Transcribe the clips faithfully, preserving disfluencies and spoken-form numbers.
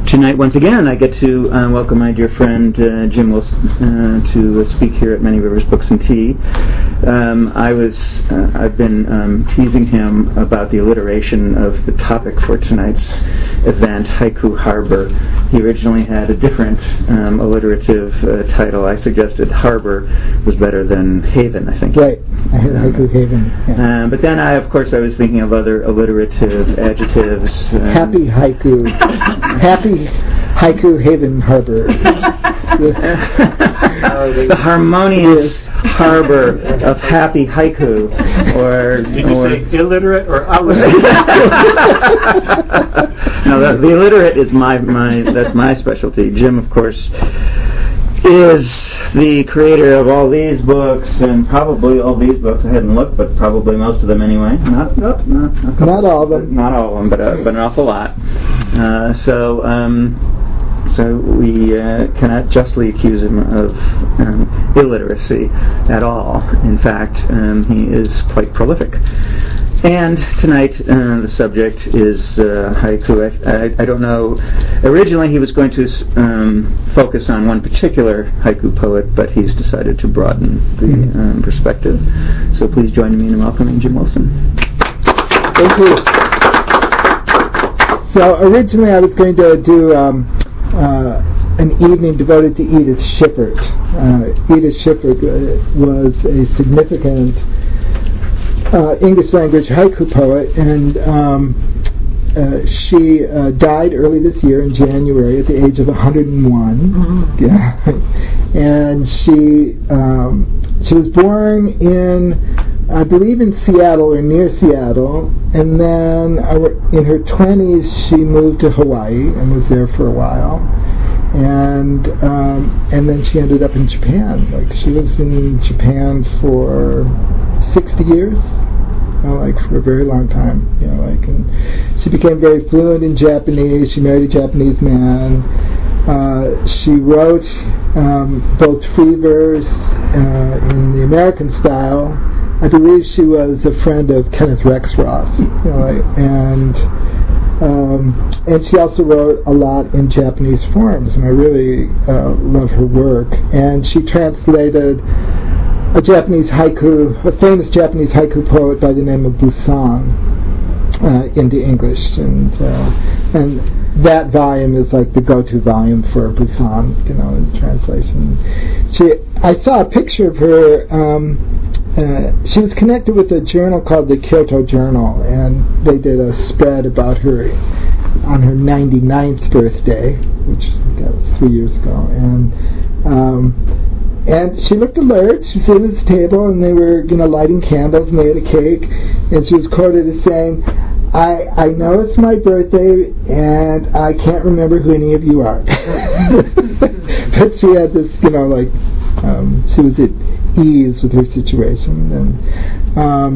tonight, once again, I get to uh, welcome my dear friend uh, Jim Wilson uh, to uh, speak here at Many Rivers Books and Tea. Um, I was, uh, I've been um, teasing him about the alliteration of the topic for tonight's event, Haiku Harbor. He originally had a different um, alliterative uh, title. I suggested Harbor was better than Haven, I think. Right. I heard um, Haiku Haven. Yeah. Uh, but then, I, of course, I was thinking of other alliterative adjectives. Um, Happy Haiku. Happy Haiku Haven Harbor. the, the harmonious harbor of happy haiku, or did you or say illiterate or illiterate? No, the, the illiterate is my my that's my specialty. Jim, of course, is the creator of all these books, and probably all these books. I hadn't looked, but probably most of them anyway. Not not not, not, not all of them. Not all of them, but uh, but an awful lot. Uh, so. Um, So we uh, cannot justly accuse him of um, illiteracy at all. In fact, um, he is quite prolific. And tonight, uh, the subject is uh, haiku. I, I, I don't know. Originally, he was going to um, focus on one particular haiku poet, but he's decided to broaden the um, perspective. So please join me in welcoming Jim Wilson. Thank you. So originally, I was going to do Um, Uh, an evening devoted to Edith Schiffert. Uh, Edith Schiffert uh, was a significant uh, English language haiku poet, and um, uh, she uh, died early this year in January at the age of one hundred one. Mm-hmm. Yeah, and she um, she was born in, I believe, in Seattle or near Seattle, and then uh, in her twenties she moved to Hawaii and was there for a while, and um, and then she ended up in Japan. Like, she was in Japan for sixty years, you know, like for a very long time. You know, like, and she became very fluent in Japanese. She married a Japanese man. Uh, she wrote um, both free verse uh, in the American style. I believe she was a friend of Kenneth Rexroth, you know, and um, and she also wrote a lot in Japanese forms, and I really uh, love her work. And she translated a Japanese haiku, a famous Japanese haiku poet by the name of Busan, uh, into English, and uh, and that volume is like the go-to volume for Busan, you know, in translation. She, I saw a picture of her. Um, Uh, she was connected with a journal called the Kyoto Journal, and they did a spread about her on her ninety-ninth birthday, which that was three years ago, and um, and she looked alert. She was sitting at this table, and they were, you know, lighting candles, and they had a cake, and she was quoted as saying, I, I know it's my birthday, and I can't remember who any of you are. But she had this, you know, like, um, she was at ease with her situation. And um,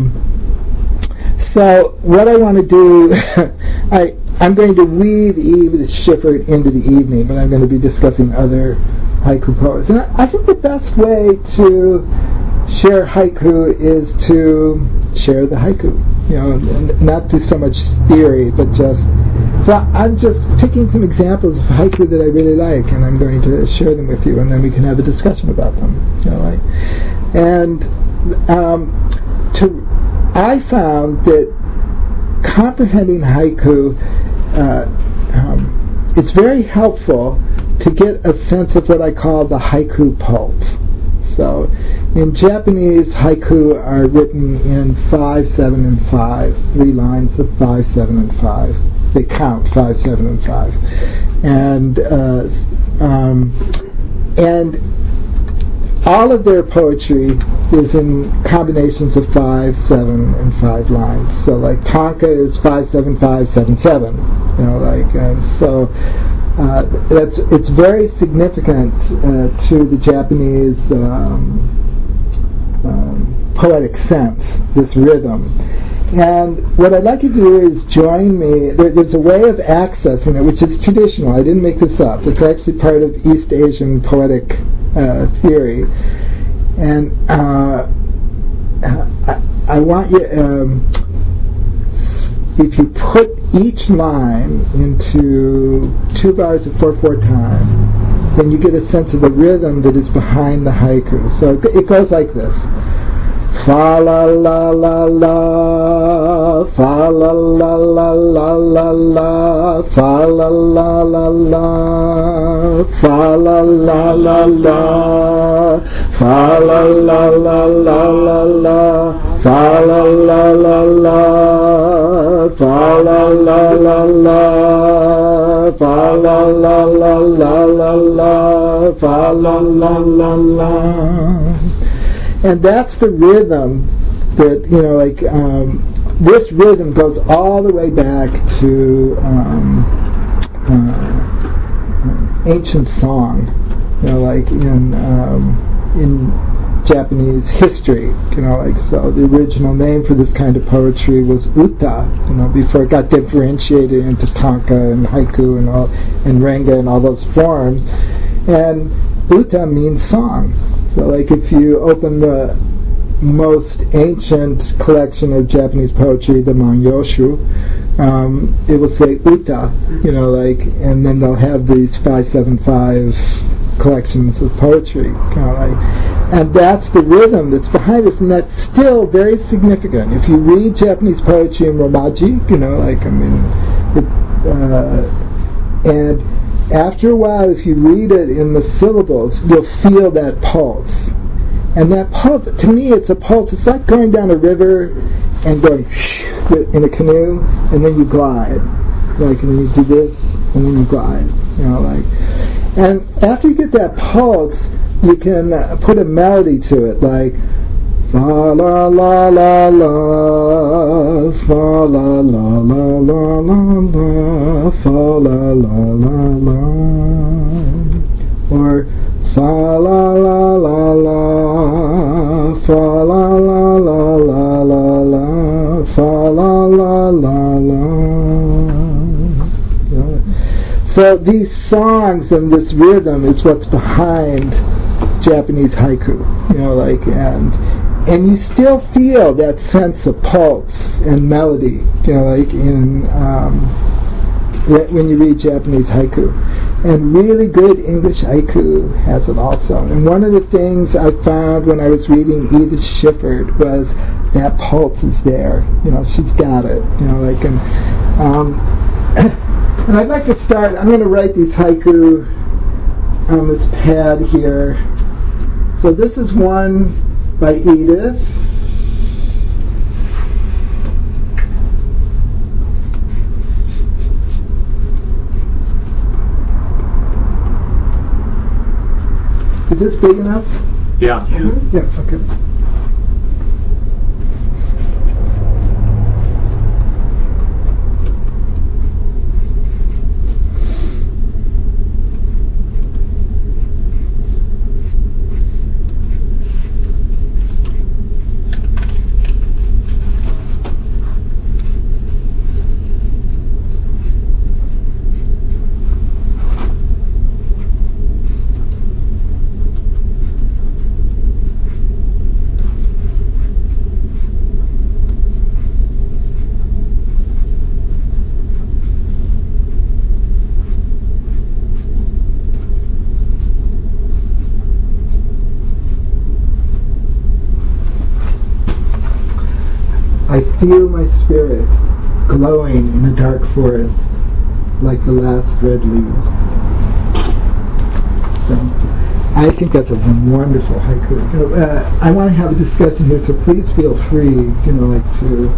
so what I want to do, I, I'm going to weave Edith Schiffert into the evening, but I'm going to be discussing other haiku poets. And I, I think the best way to share haiku is to share the haiku, you know, and not do so much theory, but just, so I'm just picking some examples of haiku that I really like, and I'm going to share them with you, and then we can have a discussion about them, you know, like, and um, to, I found that comprehending haiku, uh, um, it's very helpful to get a sense of what I call the haiku pulse. So, in Japanese, haiku are written in five, seven, and five. Three lines of five, seven, and five. They count five, seven, and five. And uh, um, and all of their poetry is in combinations of five, seven, and five lines. So, like, tanka is five, seven, five, seven, seven. You know, like, and so. Uh, that's it's very significant uh, to the Japanese um, um, poetic sense, this rhythm. And what I'd like you to do is join me. There, there's a way of accessing it, which is traditional. I didn't make this up. It's actually part of East Asian poetic uh, theory. And uh, I, I want you, um, if you put each line into two bars of four four time, then you get a sense of the rhythm that is behind the haiku. So it goes like this. Fa la la la la, fa la la la la la la, fa la la la la, fa la la la la, fa la la la la la la, fa la la la la, fa la la la la, fa la la la la la la, fa la la la la. And that's the rhythm that, you know, like, um, this rhythm goes all the way back to um, uh, ancient song, you know, like in um, in Japanese history, you know, like, so the original name for this kind of poetry was uta, you know, before it got differentiated into tanka and haiku and all, and renga and all those forms. And uta means song. So, like, if you open the most ancient collection of Japanese poetry, the Manyoshu, um, it will say uta, you know, like, and then they'll have these five seven five collections of poetry, you know, like, and that's the rhythm that's behind this, and that's still very significant. If you read Japanese poetry in Romaji, you know, like, I mean, it, uh, and after a while, if you read it in the syllables, you'll feel that pulse. And that pulse, to me, it's a pulse. It's like going down a river and going in a canoe, and then you glide. Like, and then you do this, and then you glide. You know, like. And after you get that pulse, you can uh, put a melody to it, like fa la la la la, fa la la la la la la, fa la la la la, or fa la la la la, fa la la la la la la, fa la la la la. So these songs and this rhythm is what's behind Japanese haiku, you know, like, and and you still feel that sense of pulse and melody, you know, like in um, when you read Japanese haiku. And really good English haiku has it also. And one of the things I found when I was reading Edith Schiffert was that pulse is there. You know, she's got it. You know, like, and um, and I'd like to start. I'm going to write these haiku on this pad here. So this is one by Edith. Is this big enough? Yeah. Mm-hmm. Yeah, okay. I feel my spirit glowing in a dark forest like the last red leaves. So, I think that's a wonderful haiku. You know, uh, I want to have a discussion here, so please feel free, you know, like to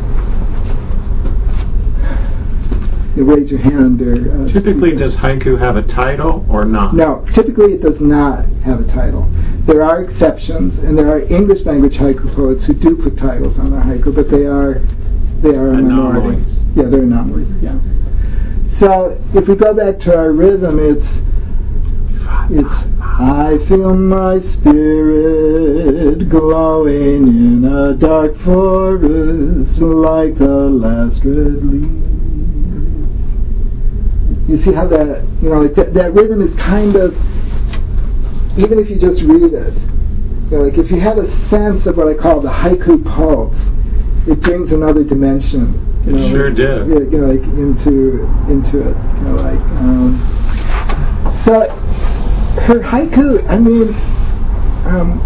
you raise your hand or... Uh, typically, does haiku have a title or not? No, typically it does not have a title. There are exceptions, and there are English language haiku poets who do put titles on their haiku, but they are they are a minority. Yeah, they're anomalies. Yeah. So if we go back to our rhythm, it's it's I feel my spirit glowing in a dark forest like the last red leaf. You see how that, you know, like that, that rhythm is kind of, even if you just read it, you know, like if you have a sense of what I call the haiku pulse, it brings another dimension You know, sure like, did. You know, like into into it. You know, like um, so. Her haiku. I mean, um,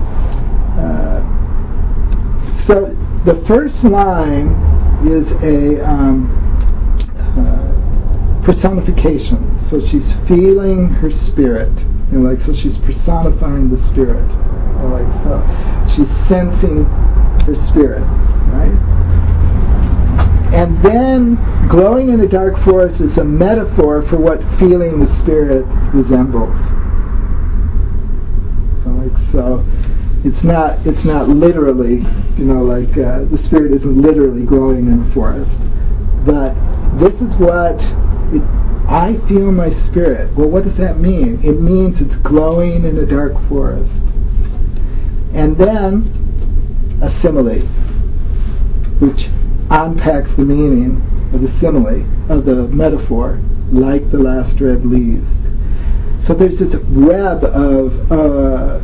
uh, so the first line is a um, uh, personification. So she's feeling her spirit. You know, like so she's personifying the spirit. Or like so she's sensing her spirit, right? And then, glowing in a dark forest is a metaphor for what feeling the spirit resembles. So, like, so it's not it's not literally, you know, like uh, the spirit isn't literally glowing in a forest, but this is what it, I feel my spirit. Well, what does that mean? It means it's glowing in a dark forest. And then a simile, which unpacks the meaning of the simile, of the metaphor, like the last red leaves. So there's this web of uh,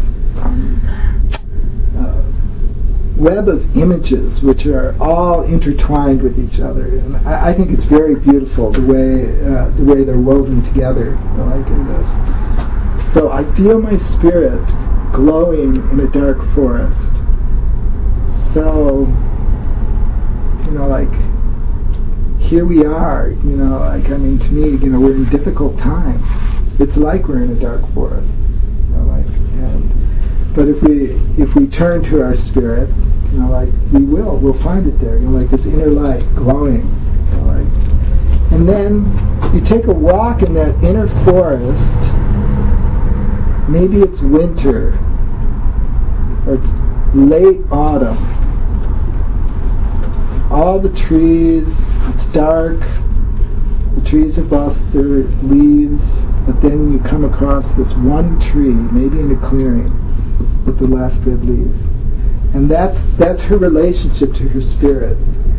uh, web of images which are all intertwined with each other, and I, I think it's very beautiful the way uh, the way they're woven together, like in this. So I feel my spirit glowing in a dark forest. So, you know, like, here we are, you know, like, I mean, to me, you know, we're in difficult times. It's like we're in a dark forest, you know, like, and, but if we, if we turn to our spirit, you know, like, we will, we'll find it there, you know, like this inner light glowing, you know, like, and then you take a walk in that inner forest. Maybe it's winter, or it's late autumn. All the trees, it's dark, the trees have lost their leaves, but then you come across this one tree, maybe in a clearing, with the last red leaf. And that's that's her relationship to her spirit.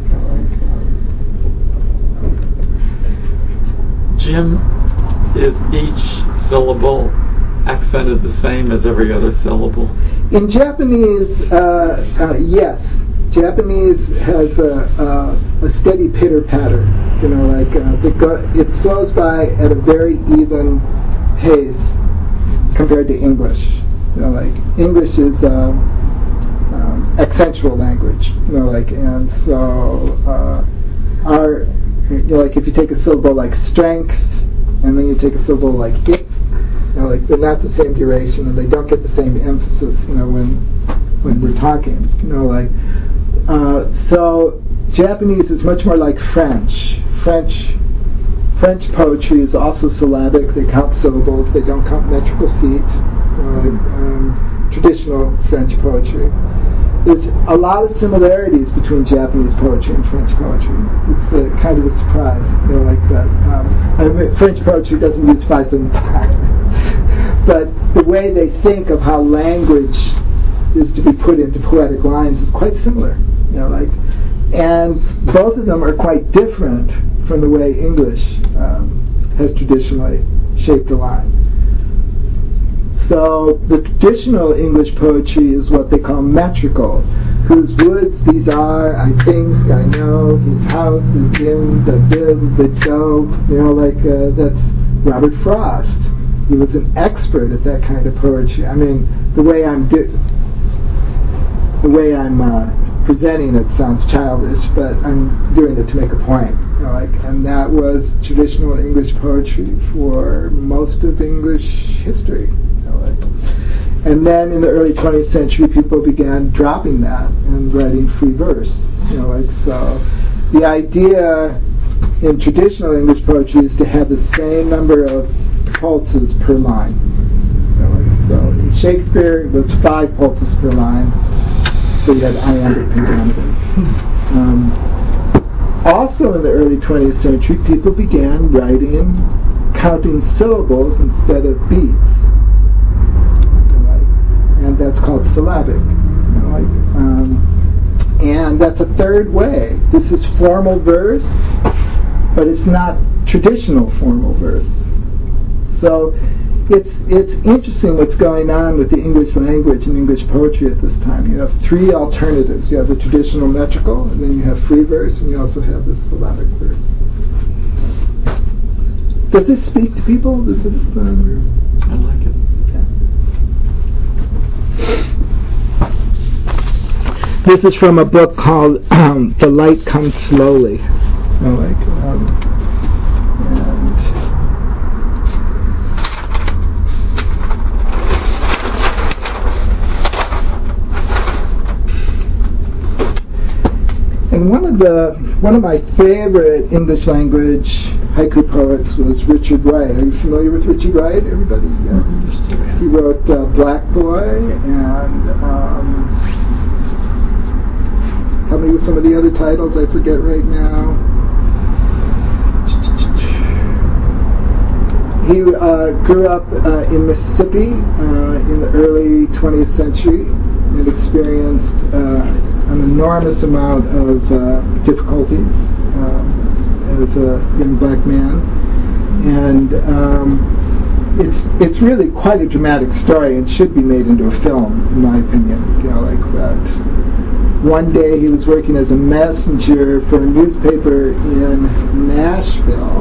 Jim, is each syllable accented the same as every other syllable? In Japanese, uh, uh, yes. Japanese has a, a, a steady pitter-patter. You know, like uh, it, go, it flows by at a very even pace compared to English. You know, like English is uh, um, accentual language. You know, like and so uh, our, you know, like if you take a syllable like strength, and then you take a syllable like it. You know, like they're not the same duration, and they don't get the same emphasis. You know, when when we're talking. You know, like uh, so. Japanese is much more like French. French French poetry is also syllabic. They count syllables. They don't count metrical feet. You know, like um, traditional French poetry. There's a lot of similarities between Japanese poetry and French poetry. It's uh, kind of a surprise, you know, like that. Um, I mean, French poetry doesn't use five seven five, but the way they think of how language is to be put into poetic lines is quite similar. You know, like, and both of them are quite different from the way English um, has traditionally shaped a line. So the traditional English poetry is what they call metrical, whose woods these are, I think, I know, his house is in the bill, the so, you know, like uh, that's Robert Frost. He was an expert at that kind of poetry. I mean, the way I'm do- the way I'm uh, presenting it sounds childish, but I'm doing it to make a point. You know, like, and that was traditional English poetry for most of English history. You know, like. And then in the early twentieth century, people began dropping that and writing free verse. You know, like so. The idea in traditional English poetry is to have the same number of pulses per line. You know, like, so in Shakespeare, it was five pulses per line. So you had iambic pentameter. Um, also in the early twentieth century, people began writing, counting syllables instead of beats. And that's called syllabic. You know, like, um, and that's a third way. This is formal verse, but it's not traditional formal verse. So it's it's interesting what's going on with the English language and English poetry at this time. You have three alternatives. You have the traditional metrical, and then you have free verse, and you also have the syllabic verse. Does this speak to people? Does this? Um, I like it. This is from a book called um, "The Light Comes Slowly." I like, um, and, and one of the one of my favorite English language haiku poets was Richard Wright. Are you familiar with Richard Wright? Everybody? Yeah. He wrote uh, Black Boy and. Um, Help me with some of the other titles I forget right now. He uh, grew up uh, in Mississippi uh, in the early twentieth century and experienced uh, an enormous amount of uh, difficulty um, as a young black man. And um, it's it's really quite a dramatic story and should be made into a film, in my opinion. You know, like that. One day he was working as a messenger for a newspaper in Nashville,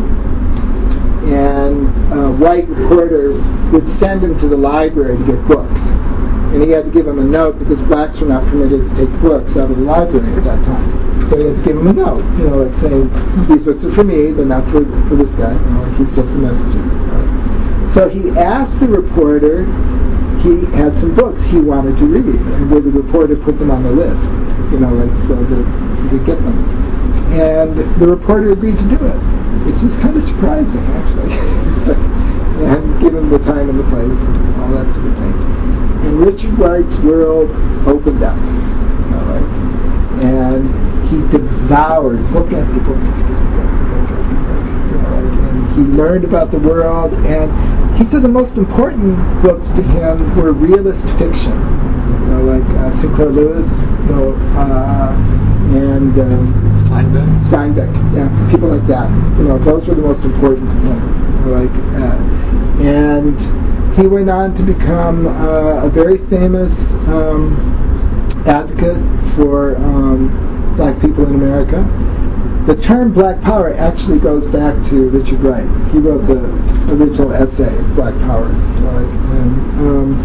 and a white reporter would send him to the library to get books. And he had to give him a note because blacks were not permitted to take books out of the library at that time. So he had to give him a note, you know, like saying, these books are for me, but not for, for this guy. You know, like he's just a messenger. Right? So he asked the reporter, he had some books he wanted to read, and would the reporter put them on the list, you know, like so that he could get them. And the reporter agreed to do it, which is kind of surprising, actually. And give him the time and the place and all that sort of thing. And Richard Wright's world opened up, you know, like, and he devoured book after book after book after book after book, you know, like, and he learned about the world, and he said the most important books to him were realist fiction, you know, like uh, Sinclair Lewis, you know, uh, and um, Steinbeck. Steinbeck, yeah, people like that. You know, those were the most important to him. Like, uh, and he went on to become uh, a very famous um, advocate for um, black people in America. The term Black Power actually goes back to Richard Wright. He wrote the original essay, Black Power. Right? And, um,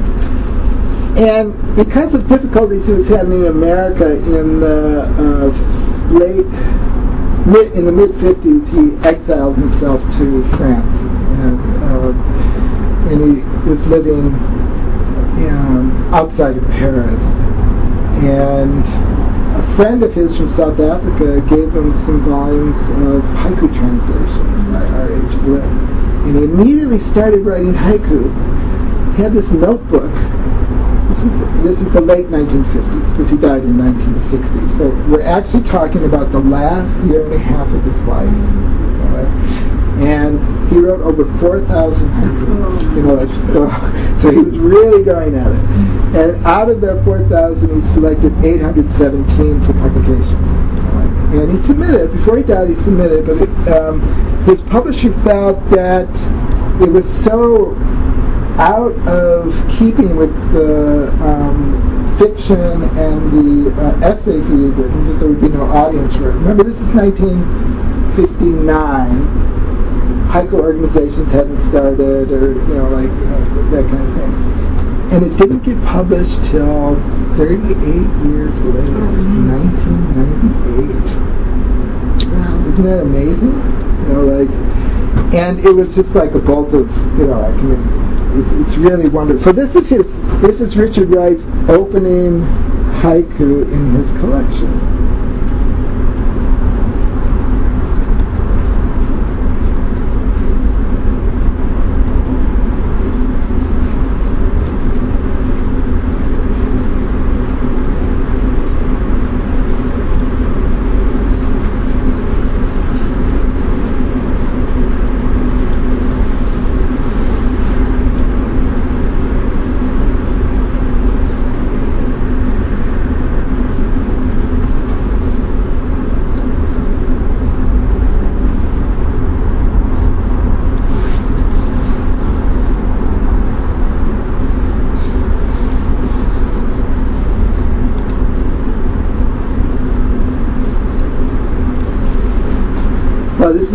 and because of difficulties he was having in America in the uh, late, mid, in the mid fifties, he exiled himself to France, and, uh, and he was living um, outside of Paris. And a friend of his from South Africa gave him some volumes of haiku translations by R H Bliss. And he immediately started writing haiku. He had this notebook. This is, this is the late nineteen fifties, because he died in nineteen sixty. So we're actually talking about the last year and a half of his life. Right? And he wrote over four thousand haiku. You know, like, so he was really going at it. And out of that four thousand, he selected eight hundred seventeen for publication. And he submitted, before he died, he submitted, but it, um, his publisher felt that it was so out of keeping with the um, fiction and the uh, essays he had written that there would be no audience for it. Remember, this is nineteen fifty-nine. Haiku organizations hadn't started, or, you know, like uh, that kind of thing. And it didn't get published till thirty-eight years later, nineteen ninety-eight. Wow. Isn't that amazing? You know, like, and it was just like a bolt of, you know, I mean, it, it's really wonderful. So this is his, this is Richard Wright's opening haiku in his collection.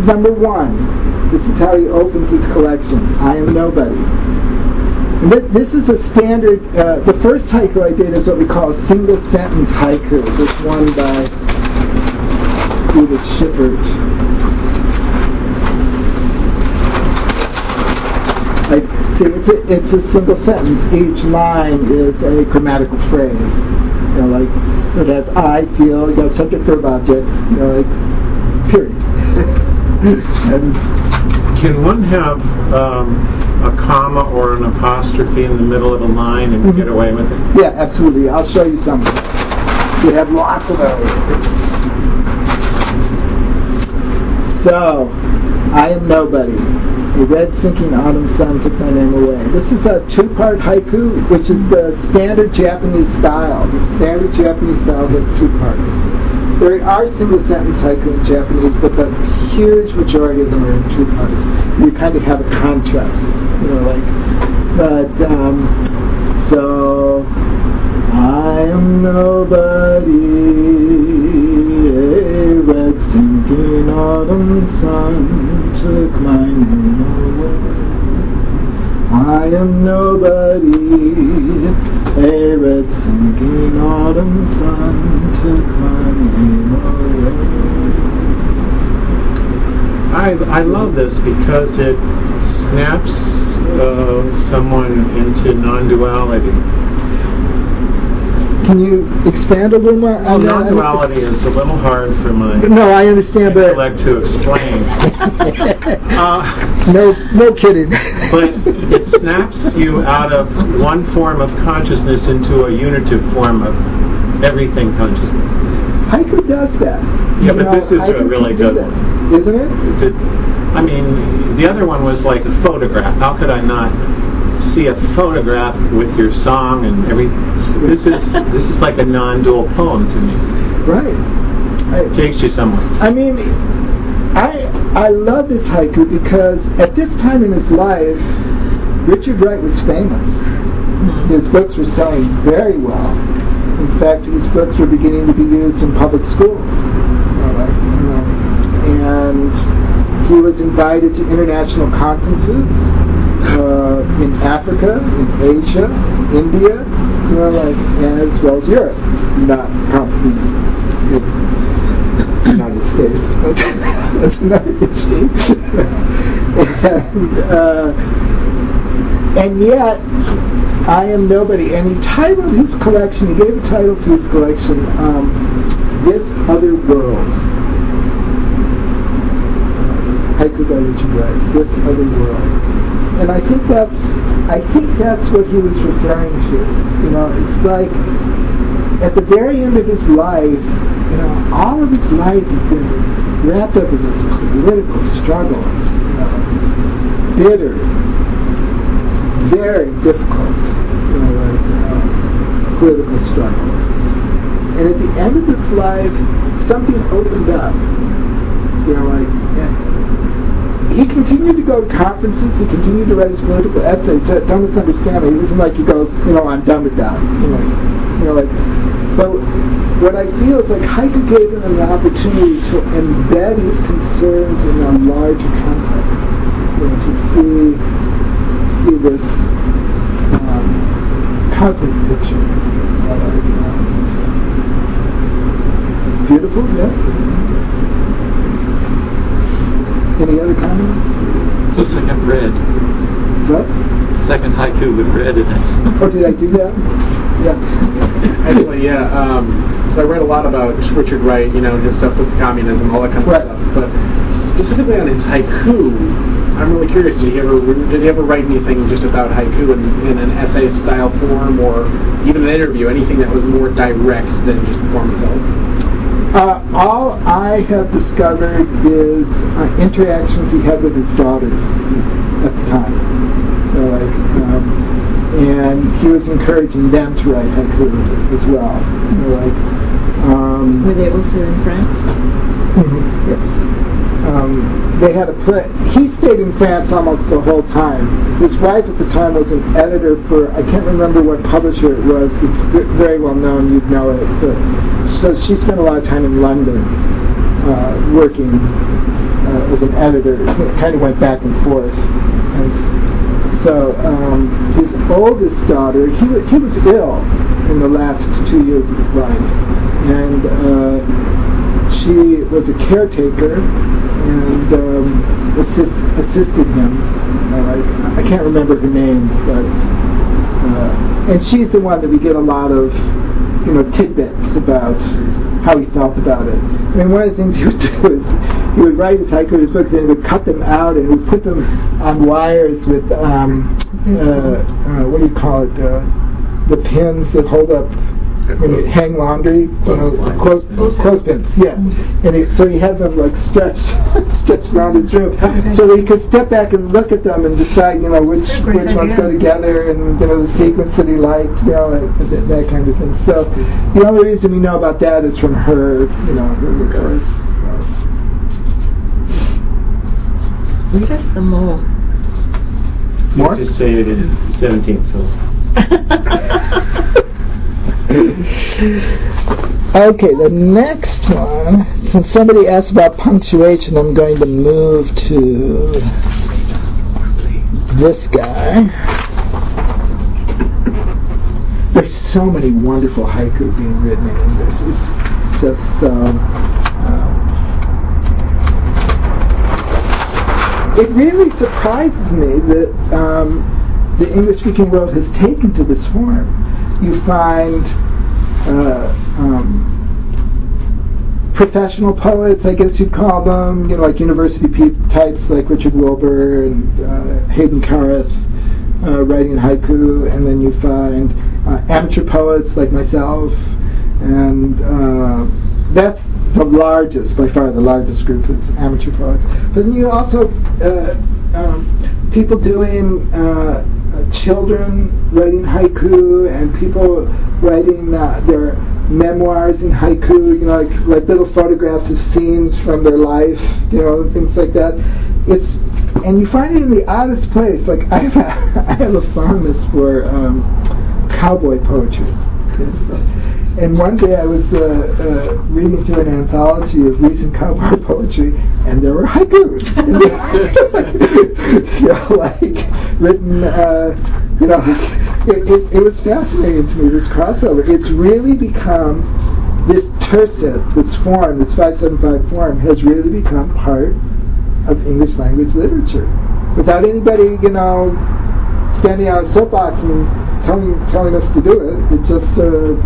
number one. This is how he opens his collection. I am nobody. And th- this is a standard. Uh, the first haiku I did is what we call a single sentence haiku. This one by Edith Schiffert. I, see, it's a, it's a single sentence. Each line is a grammatical phrase. You know, like, so it has I, feel, you got subject, verb, object, you know, like, period. And can one have um, a comma or an apostrophe in the middle of a line and mm-hmm. get away with it? Yeah, absolutely. I'll show you some. We have lots of those. So, I am nobody. A red sinking autumn sun took my name away. This is a two-part haiku, which is the standard Japanese style. The standard Japanese style has two parts. There are single-sentence haiku in Japanese, but the huge majority of them are in two parts. You kind of have a contrast, you know, like. But um, so I am nobody. A red sinking autumn sun took my name away. I am nobody. A red sinking autumn sun took my name away. I I love this because it snaps uh, someone into non-duality. Can you expand a little more? Well, non-duality is a little hard for my no, I understand, but intellect to explain. uh, no, no kidding. But it snaps you out of one form of consciousness into a unitive form of everything consciousness. Haiku does that. Yeah, you but know, this is Haiku a really good that, one, isn't it? it? I mean, the other one was like a photograph. How could I not see a photograph with your song and everything? This is this is like a non-dual poem to me. Right. It takes you somewhere. I mean, I I love this haiku because at this time in his life, Richard Wright was famous. His books were selling very well. In fact, his books were beginning to be used in public schools. Right, you know. And he was invited to international conferences uh, in Africa, in Asia, India, you know, like, as well as Europe. Not conferences in the United States, but that's another issue. and, uh, and yet, I am nobody. And he titled his collection, he gave a title to his collection, um, This Other World. Haiku by Richard Wright, This Other World. And I think that's, I think that's what he was referring to. You know, it's like, at the very end of his life, you know, all of his life has been wrapped up in this political struggle. You know, bitter, very difficult, you know, like, uh, political struggle. And at the end of his life, something opened up. You know, like, yeah. He continued to go to conferences, he continued to write his political essays. Don't misunderstand me. It isn't like he goes, you know, I'm done with that. You know, you know, like, but what I feel is like Haiku gave him an opportunity to embed his concerns in a larger context. You know, to see see this um, cosmic picture. Uh, beautiful, yeah. Any other comments? So second red. What? Second haiku with red in it. Oh, did I do that? Yeah. Actually, yeah. Um, so I read a lot about Richard Wright, you know, his stuff with communism, all that kind of right. stuff. But specifically on his haiku, I'm really curious. Did he ever did he ever write anything just about haiku in, in an essay style form, or even an interview? Anything that was more direct than just the form itself? Uh, all I have discovered is uh, interactions he had with his daughters at the time. So like, um, and he was encouraging them to write haiku as well. You know, like, um, were they also in France? Mm-hmm, yes. Um, they had a play. He stayed in France almost the whole time. His wife at the time was an editor for, I can't remember what publisher it was. It's very well known, you'd know it. But, so she spent a lot of time in London uh, working uh, uh, as an editor. It kind of went back and forth. And so um, his oldest daughter, he was, he was ill in the last two years of his life, and uh, she was a caretaker and um, assist, assisted him. Uh, I can't remember her name, but uh, and she's the one that we get a lot of, you know, tidbits about how he felt about it. I mean, one of the things he would do is he would write his haiku in his book, then he would cut them out and he would put them on wires with um, uh, uh, what do you call it? Uh, the pins that hold up when you hang laundry, you know, clothes, clothespins, yeah. And he, so he had them like stretched, stretched around his room, so he could step back and look at them and decide, you know, which which ones go together, and you know the sequence that he liked, you know, like, that, that kind of thing. So the only reason we know about that is from her, you know, her regards. Read us some more. More? Just say it in seventeenth syllable. Okay, the next one, since somebody asked about punctuation, I'm going to move to this guy. There's so many wonderful haiku being written in this. It's just um, uh, it really surprises me that um, the English-speaking world has taken to this form. You find uh, um, professional poets, I guess you'd call them, you know, like university pe- types like Richard Wilbur and uh, Hayden Carruth uh, writing haiku, and then you find uh, amateur poets like myself, and uh, that's the largest, by far the largest group is amateur poets. But then you also uh, um, people doing uh, uh, children writing haiku, and people writing uh, their memoirs in haiku, you know, like, like little photographs of scenes from their life, you know, things like that. It's and you find it in the oddest place. Like I have a, I have a fondness for um, cowboy poetry. And one day I was uh, uh, reading through an anthology of recent cowboy poetry, and there were haikus. You know, like written, uh, you know, it, it, it was fascinating to me, this crossover. It's really become, this tercet, this form, this five seven five form, has really become part of English language literature. Without anybody, you know, standing on a soapbox and telling telling us to do it, it just uh,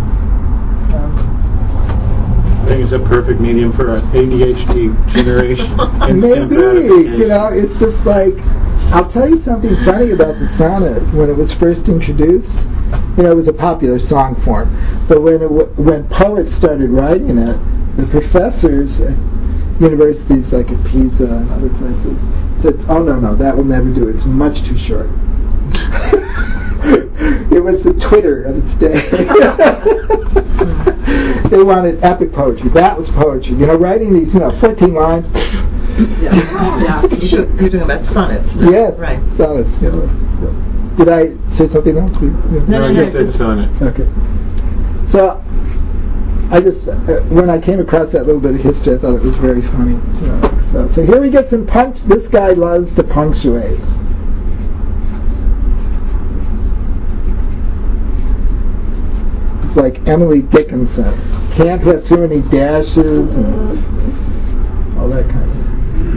I think it's a perfect medium for an A D H D generation. Maybe, you know, it's just like, I'll tell you something funny about the sonnet. When it was first introduced, you know, it was a popular song form. But when it w- when poets started writing it, the professors at universities like at Pisa and other places said, oh, no, no, that will never do. It's much too short. It was the Twitter of its day. They wanted epic poetry. That was poetry. You know, writing these, you know, fourteen lines. Yeah, yeah. You're talking about sonnets. No? Yes, right. Sonnets. You know. Did I say something else? No, no, I no. just said sonnet. Okay. So, I just, uh, when I came across that little bit of history, I thought it was very funny. You know, so, so here we get some punch. This guy loves to punctuate. It's like Emily Dickinson. Can't have too many dashes and all that kind of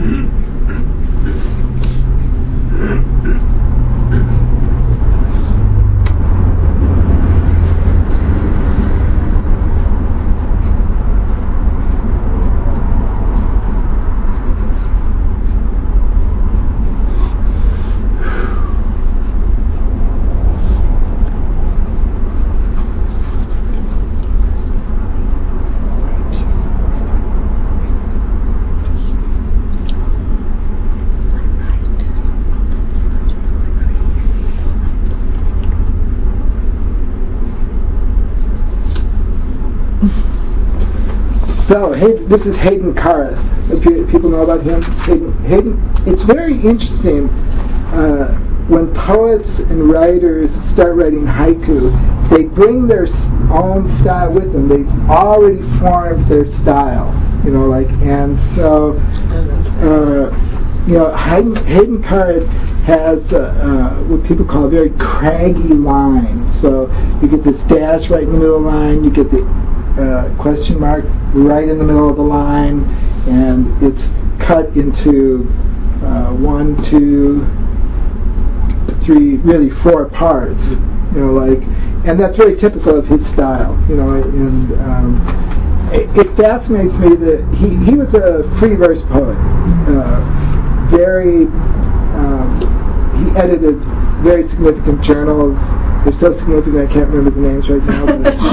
So, Hayden, this is Hayden Carruth. People know about him. Hayden, Hayden, it's very interesting uh, when poets and writers start writing haiku. They bring their own style with them. They've already formed their style, you know, like, and so uh, you know, Hayden, Hayden Card has uh, uh, what people call a very craggy line. So you get this dash right in the middle of the line, you get the uh, question mark right in the middle of the line, and it's cut into uh, one, two, three, really four parts. You know, like, and that's very typical of his style. You know, and um, it, it fascinates me that he he was a free verse poet. Uh, very, um, he edited very significant journals. They're so significant I can't remember the names right now.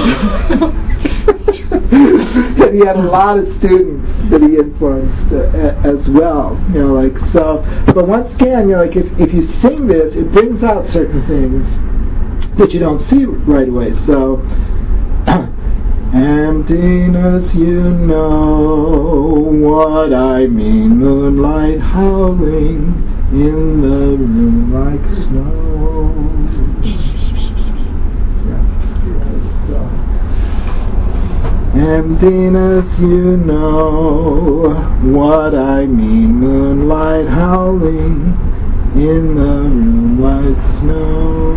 But and he had a lot of students that he influenced uh, as well. You know, like so. But once again, you know, like if if you sing this, it brings out certain things that you don't see right away. So. Emptiness, you know what I mean. Moonlight howling in the room like snow. Yeah. Emptiness, you know what I mean. Moonlight howling in the room like snow.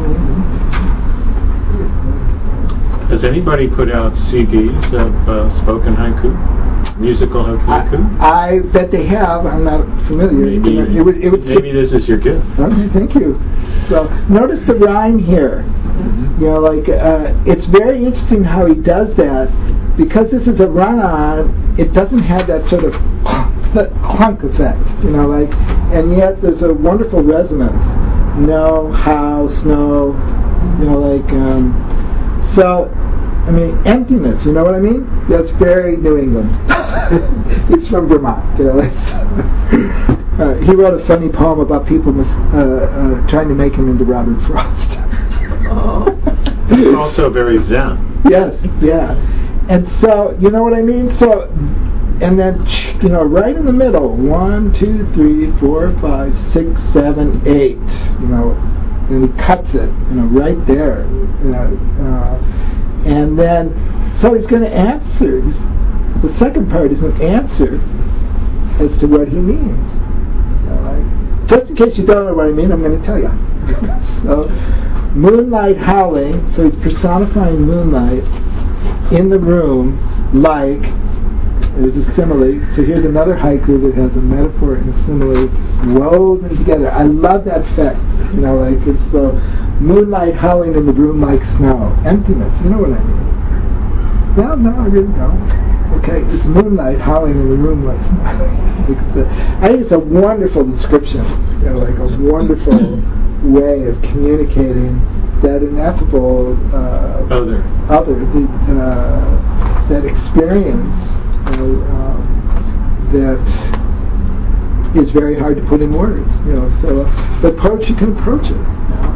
Has anybody put out C Ds of uh, spoken haiku? Musical haiku? I, I bet they have. I'm not familiar. Maybe, you know, it would, it would maybe this is your gift. Okay, thank you. So notice the rhyme here. Mm-hmm. You know, like uh, it's very interesting how he does that. Because this is a run-on, it doesn't have that sort of clunk effect. You know, like, and yet there's a wonderful resonance. No, how, snow. You know, like. Um, So, I mean, emptiness, you know what I mean? That's very New England. It's from Vermont, you know. uh, he wrote a funny poem about people mis- uh, uh, trying to make him into Robert Frost. Oh. It's also very Zen. Yes, yeah. And so, you know what I mean? So, and then, you know, right in the middle, one, two, three, four, five, six, seven, eight, you know, and he cuts it, you know, right there, you know, uh, and then, so he's going to answer. He's, the second part is an answer as to what he means. You know, like, just in case you don't know what I mean, I'm going to tell you. So, moonlight howling. So he's personifying moonlight in the room, like. There's a simile. So here's another haiku that has a metaphor and a simile woven together. I love that effect. You know, like it's uh, moonlight howling in the room like snow. Emptiness. You know what I mean? No, no, I really don't. Okay, it's moonlight howling in the room like snow. It's a, I think it's a wonderful description. You know, like a wonderful way of communicating that ineffable uh, other, other, the, uh, that experience. Uh, um, that is very hard to put in words, you know. So, uh, but poetry can approach it. You know?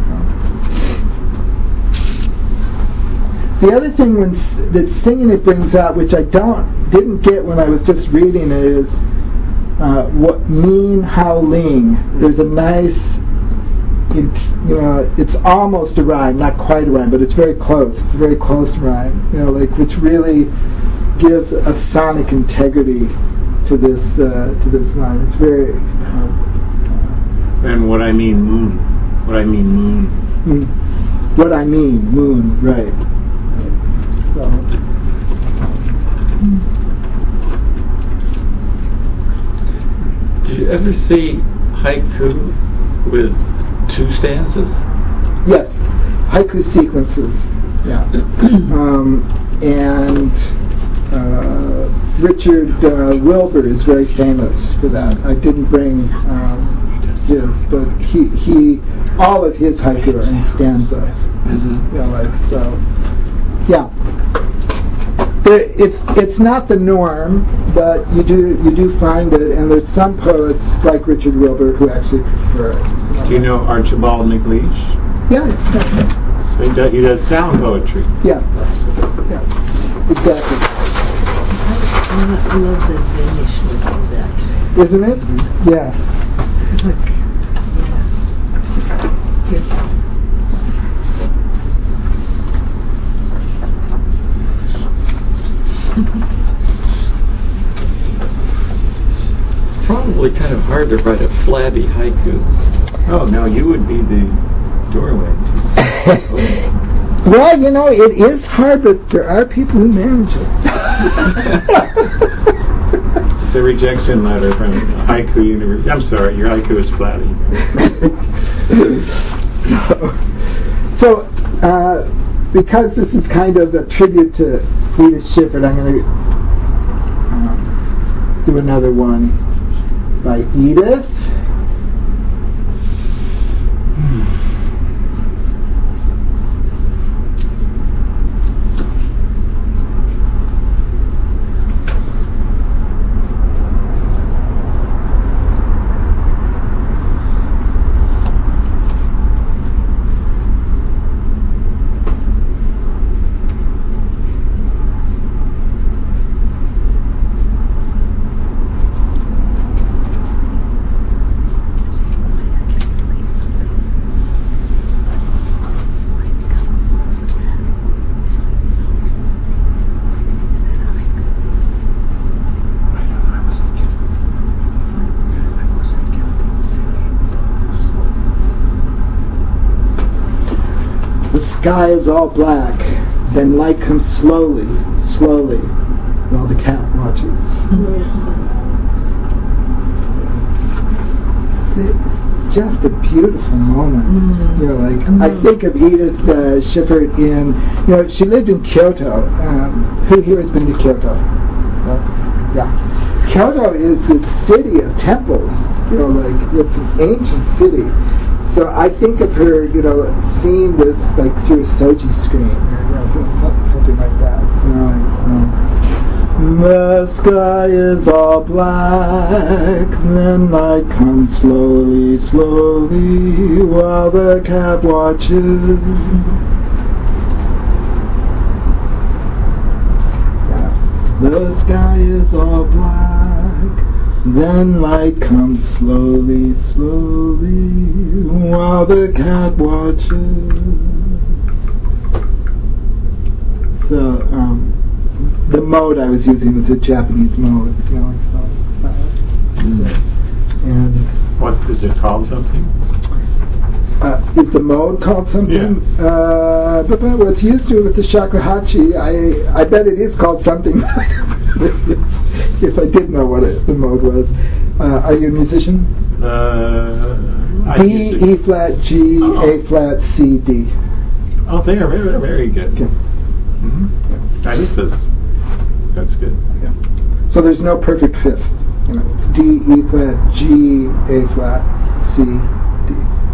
The other thing when s- that singing it brings out, which I don't didn't get when I was just reading it, is uh, what mean howling. There's a nice, it, you know, it's almost a rhyme, not quite a rhyme, but it's very close. It's a very close rhyme, you know, like which really gives a sonic integrity to this uh, to this line. It's very. Um, and what I mean, moon. What I mean, moon. Mm, what I mean, moon. Right. So. Did you ever see haiku with two stanzas? Yes, haiku sequences. Yeah. um, and. Uh, Richard uh, Wilbur is very famous for that. I didn't bring um, his, but he he all of his haiku are in stanza. Mm-hmm. You know, like so. Yeah, there, it's it's not the norm, but you do you do find it, and there's some poets like Richard Wilbur who actually prefer it. You know, do you know Archibald MacLeish? Yeah, exactly. So he does, he does sound poetry. Yeah, yeah, exactly. I love the Danish look of that. Isn't it? Mm-hmm. Yeah. Look. Yeah. From hard to write a flabby haiku. Oh, no, you would be the doorway. Well, you know, it is hard, but there are people who manage it. It's a rejection letter from Haiku University. I'm sorry, your haiku is flabby. So, uh, because this is kind of a tribute to Edith Schiffert, I'm going to um, do another one by Edith. Hmm. The sky is all black, then light comes slowly, slowly, while the cat watches. It's just a beautiful moment. Mm. You know, like mm. I think of Edith uh, Schiffert in, you know, she lived in Kyoto. Um, who here has been to Kyoto? Uh, yeah. Kyoto is this city of temples. You know, like it's an ancient city. So I think of her, you know, seeing this like through a Soji screen, you know, something like that. You know, um, the sky is all black, then light comes slowly, slowly, while the cat watches. Yeah. The sky is all black, then light comes slowly, slowly, while the cat watches. So, um, the mode I was using was a Japanese mode. You know, so, uh, mm. And what is it called? Something? Uh, is the mode called something? Yeah. Uh, but what's used to with the shakuhachi, I I bet it is called something. If I did know what it, the mode was. Uh, are you a musician? Uh, D, E flat, G, oh. A flat, C, D. Oh, they are very, very good. Okay. Mm-hmm. Yeah. I guess that's, that's good. Yeah. So there's no perfect fifth. You know, it's D, E flat, G, A flat, C, D.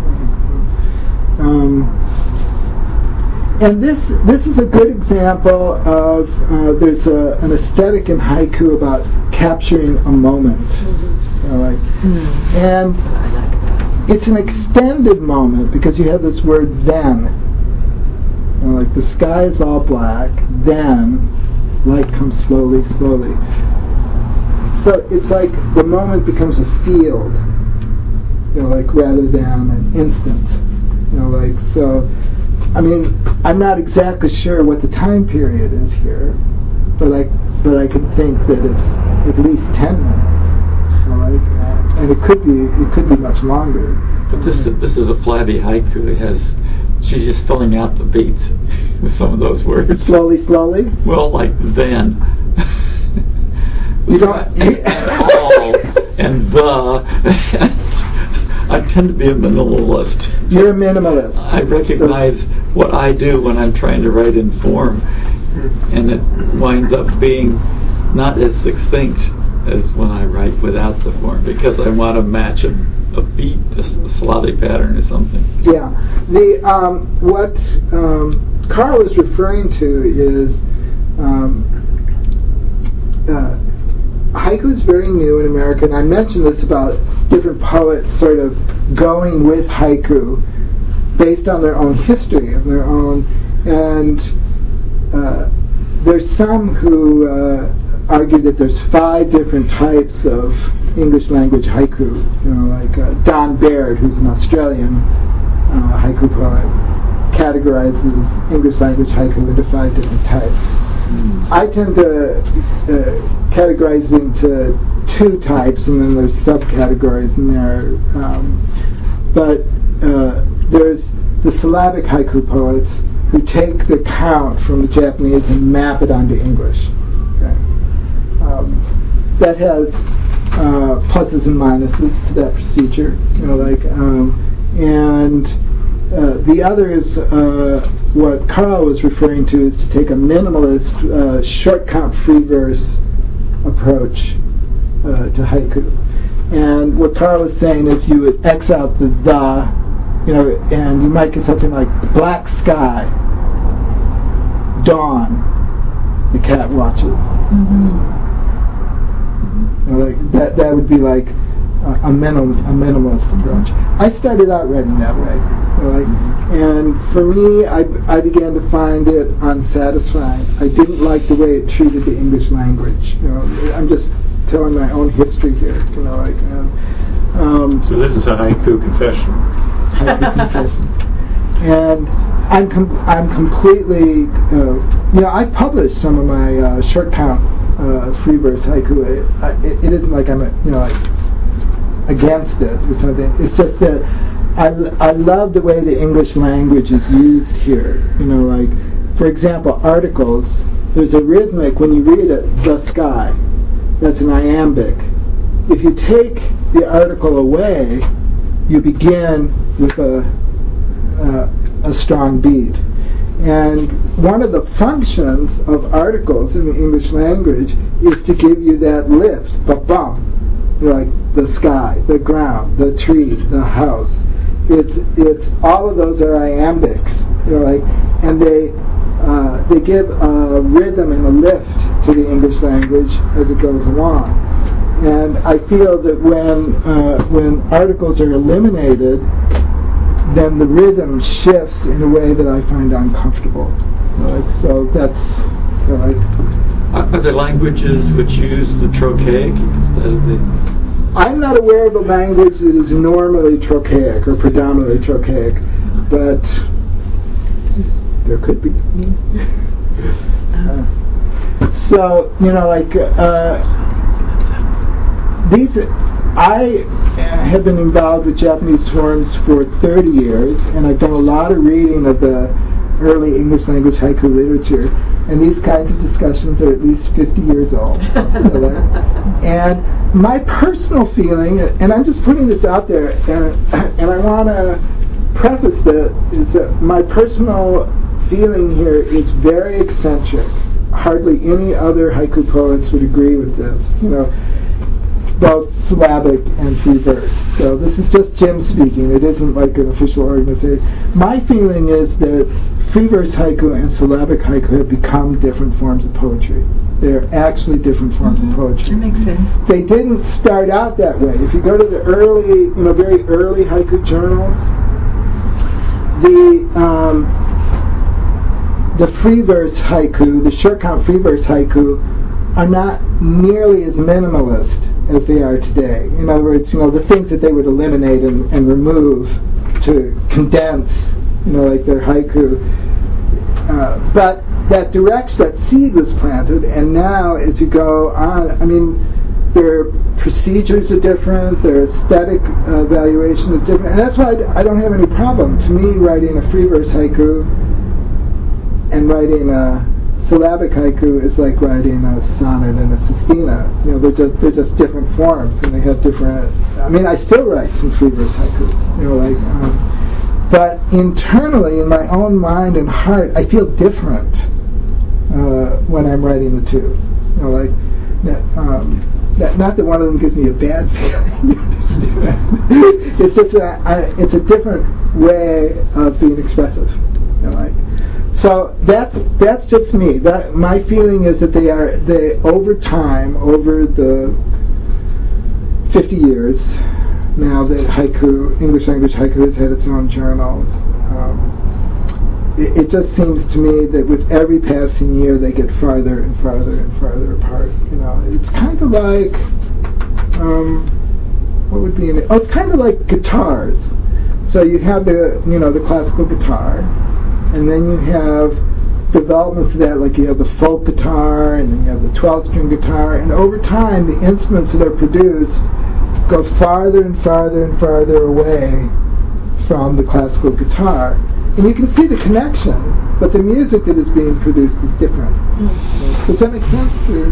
Um, and this this is a good example of uh, there's a, an aesthetic in haiku about capturing a moment, mm-hmm. you know, like, mm-hmm. and it's an extended moment because you have this word then, you know, like the sky is all black, then light comes slowly, slowly. So it's like the moment becomes a field, you know, like rather than an instant. You know, like, so, I mean, I'm not exactly sure what the time period is here, but I, but I can think that it's at least ten minutes, you know, like, uh, and it could be, it could be much longer. But this, is, this is a flabby haiku. It has, she's just filling out the beats with some of those words. Slowly, slowly? Well, like then. You don't, and all, and the. I tend to be a minimalist. You're a minimalist. I recognize so, what I do when I'm trying to write in form, and it winds up being not as succinct as when I write without the form, because I want to match a, a beat, a, a Slavic pattern or something. Yeah. The um, what um, Carl is referring to is um, uh, haiku is very new in America, and I mentioned this about different poets sort of going with haiku based on their own history of their own, and uh, there's some who uh, argue that there's five different types of English language haiku. You know, like uh, Don Baird, who's an Australian uh, haiku poet, categorizes English language haiku into five different types. I tend to uh, categorized into two types, and then there's subcategories in there. Um, but uh, there's the syllabic haiku poets who take the count from the Japanese and map it onto English. Okay. Um, that has uh, pluses and minuses to that procedure. You know, like um, and uh, the other is uh, what Carl was referring to, is to take a minimalist uh, short count free verse approach uh, to haiku. And what Carl was saying is you would X out the the, you know, and you might get something like black sky, dawn, the cat watches. Mm-hmm. You know, like that, that would be like a, a, minim, a minimalist approach. I started out writing that way. You know, like, and for me, I, I began to find it unsatisfying. I didn't like the way it treated the English language. You know, I'm just telling my own history here. You know, like. Uh, um, so this is a haiku confession. Haiku confession. And I'm com- I'm completely. Uh, you know, I published some of my uh, short count uh, free verse haiku. It, it, it isn't like I'm a, you know like against it or something. It's just that I, I love the way the English language is used here. You know, like for example, articles. There's a rhythmic when you read it. The sky. That's an iambic. If you take the article away, you begin with a uh, a strong beat. And one of the functions of articles in the English language is to give you that lift, ba-bum, like the sky, the ground, the tree, the house. It's it's all of those are iambics, you know, like, and they uh, they give a rhythm and a lift to the English language as it goes along. And I feel that when uh, when articles are eliminated, then the rhythm shifts in a way that I find uncomfortable. Right? So that's right. Are there languages which use the trochaic instead of the... I'm not aware of a language that is normally trochaic or predominantly trochaic, but there could be. uh, so, you know, like, uh, these... I have been involved with Japanese forms for thirty years, and I've done a lot of reading of the early English language haiku literature, and these kinds of discussions are at least fifty years old. And my personal feeling, and I'm just putting this out there, and, and I want to preface that, is that my personal feeling here is very eccentric. Hardly any other haiku poets would agree with this. You know, both syllabic and free verse. So this is just Jim speaking. It isn't like an official organization. My feeling is that free verse haiku and syllabic haiku have become different forms of poetry. They're actually different forms mm-hmm. of poetry. That makes sense. They didn't start out that way. If you go to the early, you know, very early haiku journals, the um, the free verse haiku, the short count free verse haiku, are not nearly as minimalist as they are today. In other words, you know, the things that they would eliminate and, and remove to condense, you know, like their haiku. Uh, but that direction, that seed was planted, and now as you go on, I mean, their procedures are different, their aesthetic uh, evaluation is different, and that's why I, I don't have any problem. To me, writing a free verse haiku and writing a syllabic haiku is like writing a sonnet and a sestina. You know, they're just they're just different forms, and they have different. I mean, I still write some free verse haiku. You know, like, um, but internally, in my own mind and heart, I feel different uh, when I'm writing the two. You know, like, um, that, not that one of them gives me a bad feeling. It's just a, I, it's a different way of being expressive. You know, like. So that's that's just me. That my feeling is that they are they over time, over the fifty years now that haiku, English language haiku, has had its own journals. Um, it, it just seems to me that with every passing year they get farther and farther and farther apart. You know, it's kind of like um, what would be in it? Oh, it's kind of like guitars. So you have the you know the classical guitar. And then you have developments of that, like you have the folk guitar and then you have the twelve-string guitar, and over time the instruments that are produced go farther and farther and farther away from the classical guitar. And you can see the connection, but the music that is being produced is different. Mm. Does that make sense? Or,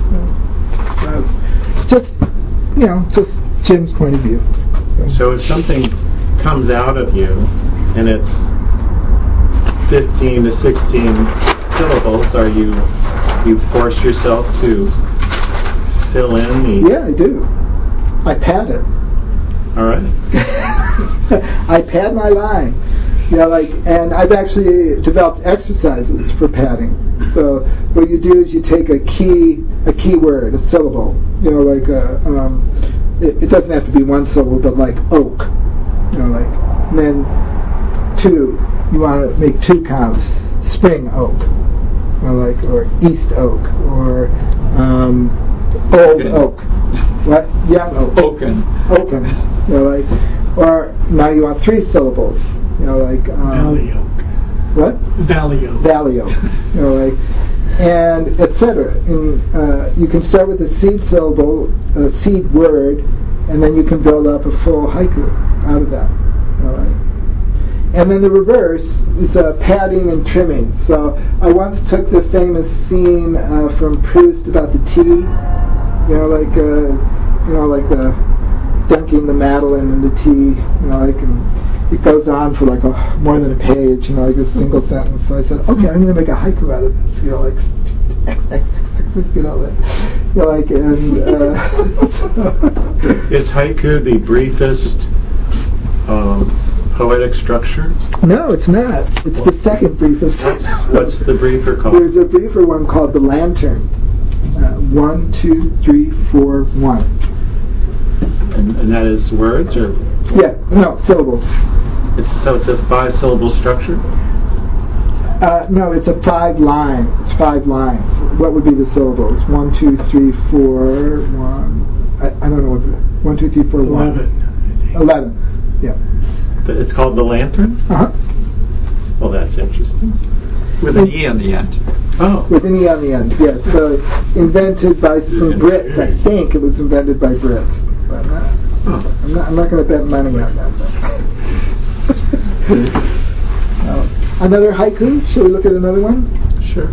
uh, just, you know, just Jim's point of view. So if something comes out of you and it's fifteen to sixteen syllables, are you you force yourself to fill in the... Yeah, I do. I pad it. All right. I pad my line. You know, like, and I've actually developed exercises for padding. So what you do is you take a key, a key word, a syllable. You know, like a, um, it, it doesn't have to be one syllable, but like oak. You know, like, and then two. You want to make two counts. Spring oak, or like, or east oak, or um, old Oaken. oak. What? Young oak. Oaken. Oaken. You know, like, or now you want three syllables. You know, like um, Valley oak. what? Valley oak. Valley oak. You know, like, and et cetera. And uh, you can start with a seed syllable, a seed word, and then you can build up a full haiku out of that. You know, like. And then the reverse is uh, padding and trimming. So I once took the famous scene uh, from Proust about the tea. You know, like uh, you know, like the dunking the Madeleine in the tea. You know, like. And, it goes on for like a, more than a page, you know, like a single sentence. So I said, okay, I'm going to make a haiku out of this, you know, like, you know, like, you know, like, and uh, is haiku the briefest um, poetic structure? No, it's not. It's the second briefest. What's, what's the briefer called? There's a briefer one called the Lantern. Uh, one, two, three, four, one. And, and that is words, or? Yeah, no, syllables. It's, so it's a five-syllable structure? Uh, no, it's a five line. It's five lines. What would be the syllables? One, two, three, four, one. I, I don't know what. The, one, two, three, four, one. Eleven. Eleven. Yeah. It's called the Lantern? Uh huh. Well, that's interesting. With an E on the end. Oh. With an E on the end, yes. So invented by some Brits. I think it was invented by Brits. But I'm not, Oh. I'm not, I'm not going to bet money on that. uh, another haiku? Shall we look at another one? Sure.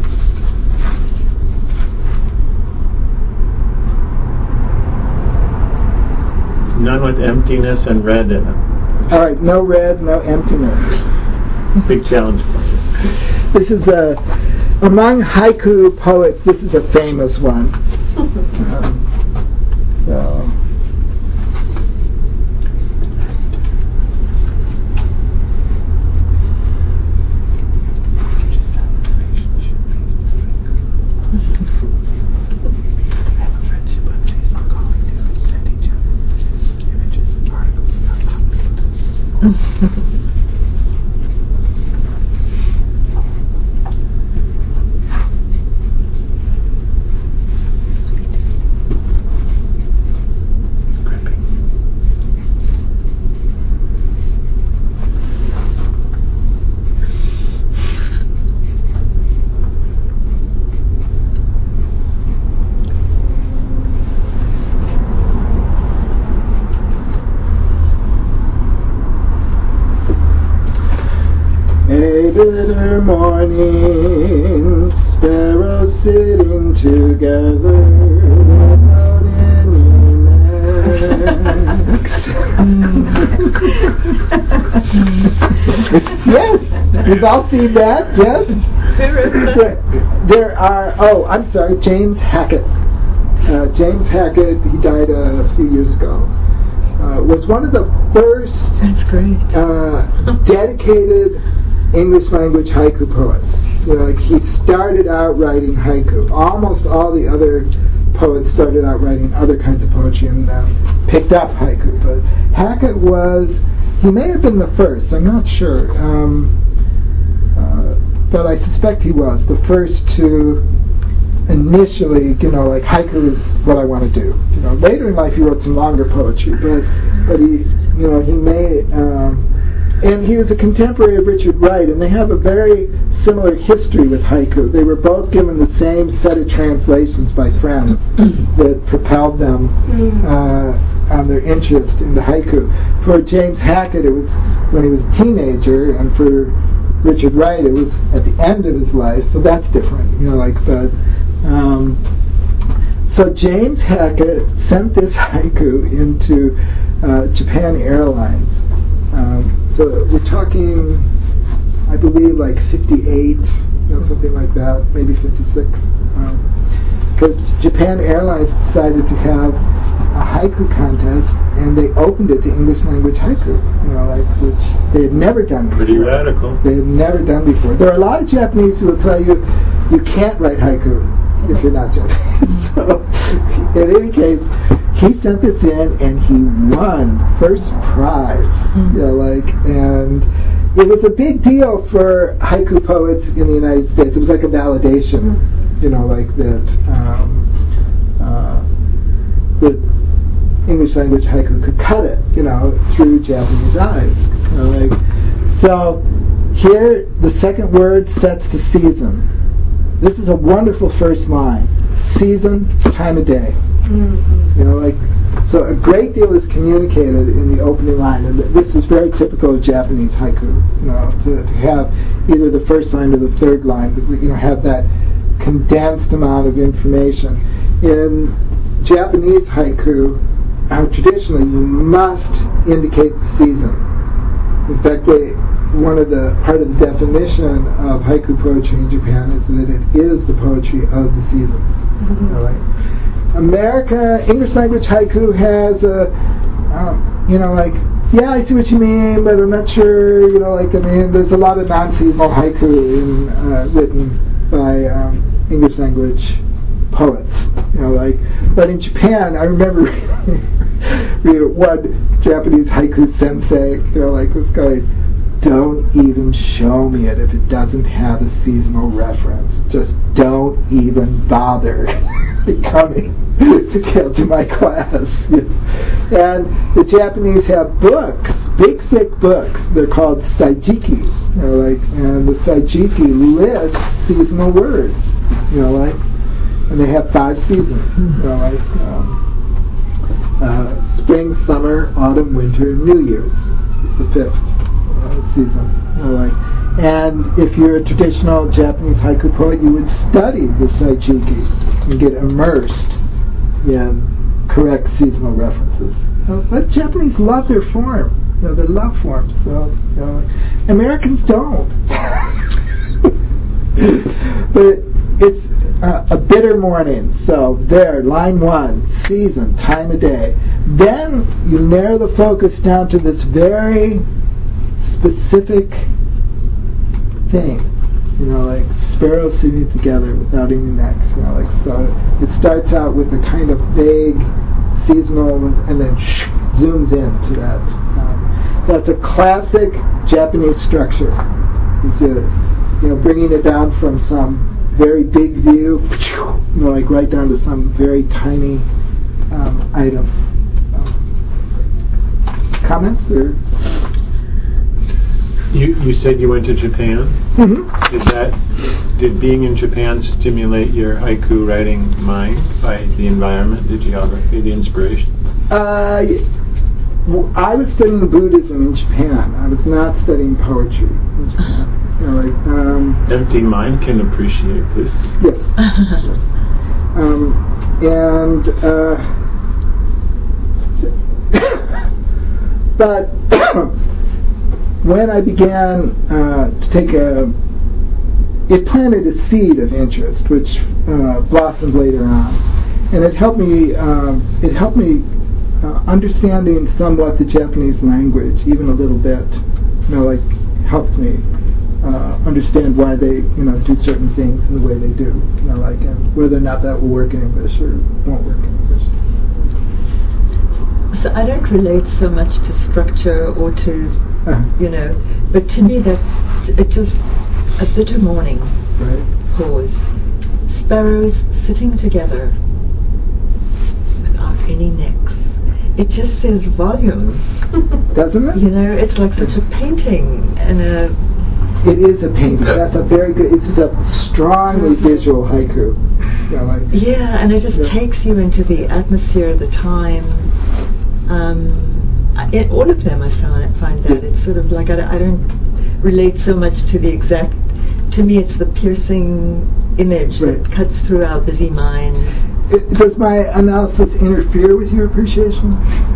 None with emptiness and red in it. All right, no red, no emptiness. Big challenge for you. This is a, among haiku poets, this is a famous one. Um, so. Bitter morning, sparrows sitting together without any necks. Yes, you've all seen that, yes? There, there are, oh, I'm sorry, James Hackett. Uh, James Hackett, he died uh, a few years ago. Uh, was one of the first That's great. uh, dedicated English language haiku poets. You know, like he started out writing haiku. Almost all the other poets started out writing other kinds of poetry and uh, picked up haiku. But Hackett was, he may have been the first, I'm not sure. Um, uh, but I suspect he was the first to initially, you know, like haiku is what I want to do. You know, later in life he wrote some longer poetry, but but he, you know, he made um, and he was a contemporary of Richard Wright, and they have a very similar history with haiku. They were both given the same set of translations by friends that propelled them uh, on their interest in the haiku. For James Hackett, it was when he was a teenager, and for Richard Wright, it was at the end of his life, so that's different, you know, like, but, um, so James Hackett sent this haiku into uh, Japan Airlines. Um, so we're talking, I believe, like fifty-eight, you know, something like that, maybe fifty-six. Because um, Japan Airlines decided to have a haiku contest, and they opened it to English language haiku, you know, like, which they had never done before. Pretty radical. They had never done before. There are a lot of Japanese who will tell you you can't write haiku if you're not Japanese. So, in any case, he sent this in, and he won first prize. Mm-hmm. You know, like, and it was a big deal for haiku poets in the United States. It was like a validation, mm-hmm. you know, like that. Um, uh, that English language haiku could cut it, you know, through Japanese eyes. You know, like, so here, the second word sets the season. This is a wonderful first line. Season, time of day. Mm-hmm. You know, like, so a great deal is communicated in the opening line, and this is very typical of Japanese haiku. You know, to, to have either the first line or the third line, you know, have that condensed amount of information. In Japanese haiku, uh, traditionally, you must indicate the season. In fact, they. One of the part of the definition of haiku poetry in Japan is that it is the poetry of the seasons. Mm-hmm. All right. America, English language haiku has a, um, you know, like, yeah, I see what you mean, but I'm not sure, you know, like, I mean, there's a lot of non-seasonal haiku in, uh, written by um, English language poets, you know, like, but in Japan, I remember reading one Japanese haiku sensei, you know, like, was going, don't even show me it if it doesn't have a seasonal reference. Just don't even bother coming to come to my class. And the Japanese have books, big thick books. They're called saijiki. You know, like, and the saijiki lists seasonal words. You know, like, and they have five seasons. You know, like um, uh, spring, summer, autumn, winter, and New Year's is the fifth. Season. You know, like, and if you're a traditional Japanese haiku poet, you would study the saijiki and get immersed in correct seasonal references. You know, but Japanese love their form. You know, they love forms. So, you know, Americans don't. But it's uh, a bitter morning. So there, line one, season, time of day. Then you narrow the focus down to this very specific thing, you know, like sparrows singing together without any necks, you know, like, so it starts out with a kind of vague seasonal and then sh- zooms into that. Um, that's a classic Japanese structure. It's a, you know, bringing it down from some very big view, you know, like right down to some very tiny um, item. Um, comments or? You you said you went to Japan. Mm-hmm. Did that did being in Japan stimulate your haiku writing mind by the environment, the geography, the inspiration? Uh, well, I was studying Buddhism in Japan. I was not studying poetry in Japan. You know, like, um, empty mind can appreciate this. Yes. Yes. Um, and uh, but. When I began uh, to take a, it planted a seed of interest, which uh, blossomed later on, and it helped me. Um, it helped me uh, understanding somewhat the Japanese language, even a little bit. You know, like helped me uh, understand why they, you know, do certain things in the way they do. You know, like and whether or not that will work in English or won't work in English. So I don't relate so much to structure or to. Uh, you know, but to me that it's just a bitter morning. Right. Pause. Sparrows sitting together without any necks. It just says volumes Doesn't it? You know, it's like such a painting and a. It is a painting. That's a very good. This is a strongly visual haiku. Yeah, like, yeah, and it just yeah. takes you into the atmosphere of the time. Um, it, all of them, I find, find that. It's sort of like, I, I don't relate so much to the exact, to me it's the piercing image right. that cuts through our busy mind. It, does my analysis interfere with your appreciation?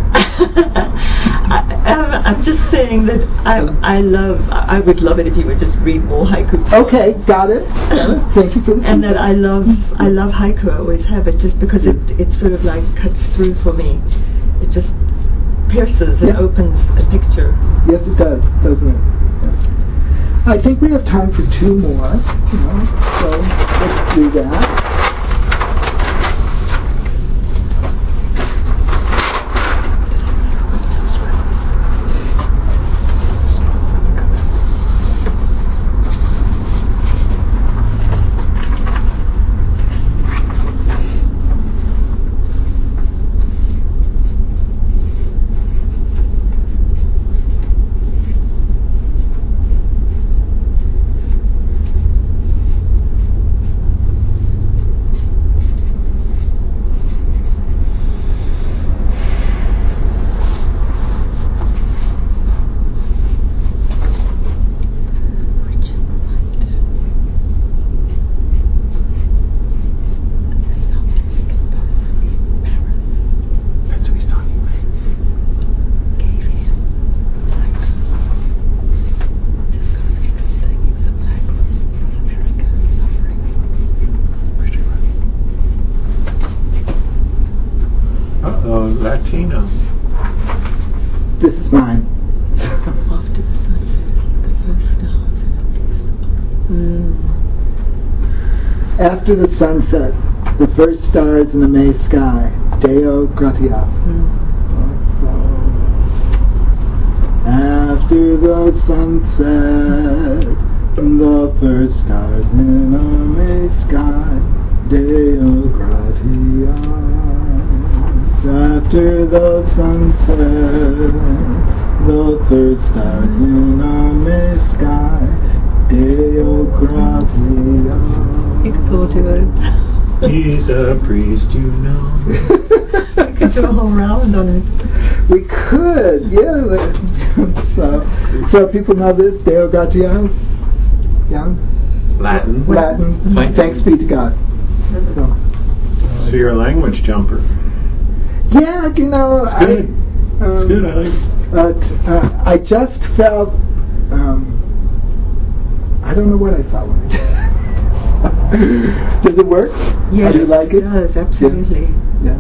I, um, I'm just saying that I, I love, I would love it if you would just read more haiku. Okay, got it. Got it. Thank you for the And that I love, I love haiku, I always have it, just because it, it sort of like cuts through for me. It just pierces and yeah. opens a picture. Yes, it does, doesn't it? Yes. I think we have time for two more, you know, so let's do that. Uh-oh, Latino. This is mine. After the sunset, the first stars in the May sky. Deo gratias. Mm. After the sunset, the first stars in the May sky. Deo gratias. After the sunset, the third stars in a May sky. Deo gratias. You could go to it. He's a priest, you know. We could do a whole round on it. We could, yeah. so, so people know this, Deo gratias? Yeah? Latin. Latin. Thank Thanks be to God. So, So you're a language jumper. yeah, you know, It's I, good. um, It's good, I like it. But uh, I just felt, um, I don't know what I felt when I did it. Does it work? Yes, Do you like it? it does, absolutely. Yeah.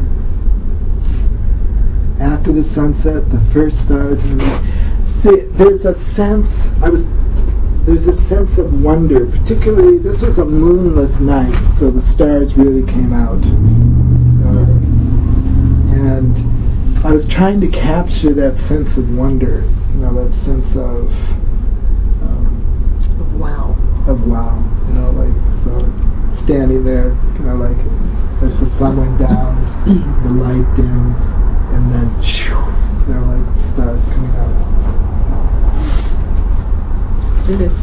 After the sunset, the first stars in the see, there's a sense, I was, there's a sense of wonder, particularly, this was a moonless night, so the stars really came out. Uh, and I was trying to capture that sense of wonder, you know, that sense of, um, Wow. of wow, you know, like, so standing there, you know, like, as the sun went down, the light dimmed, and then, shoo, you know, like, stars coming out. It is.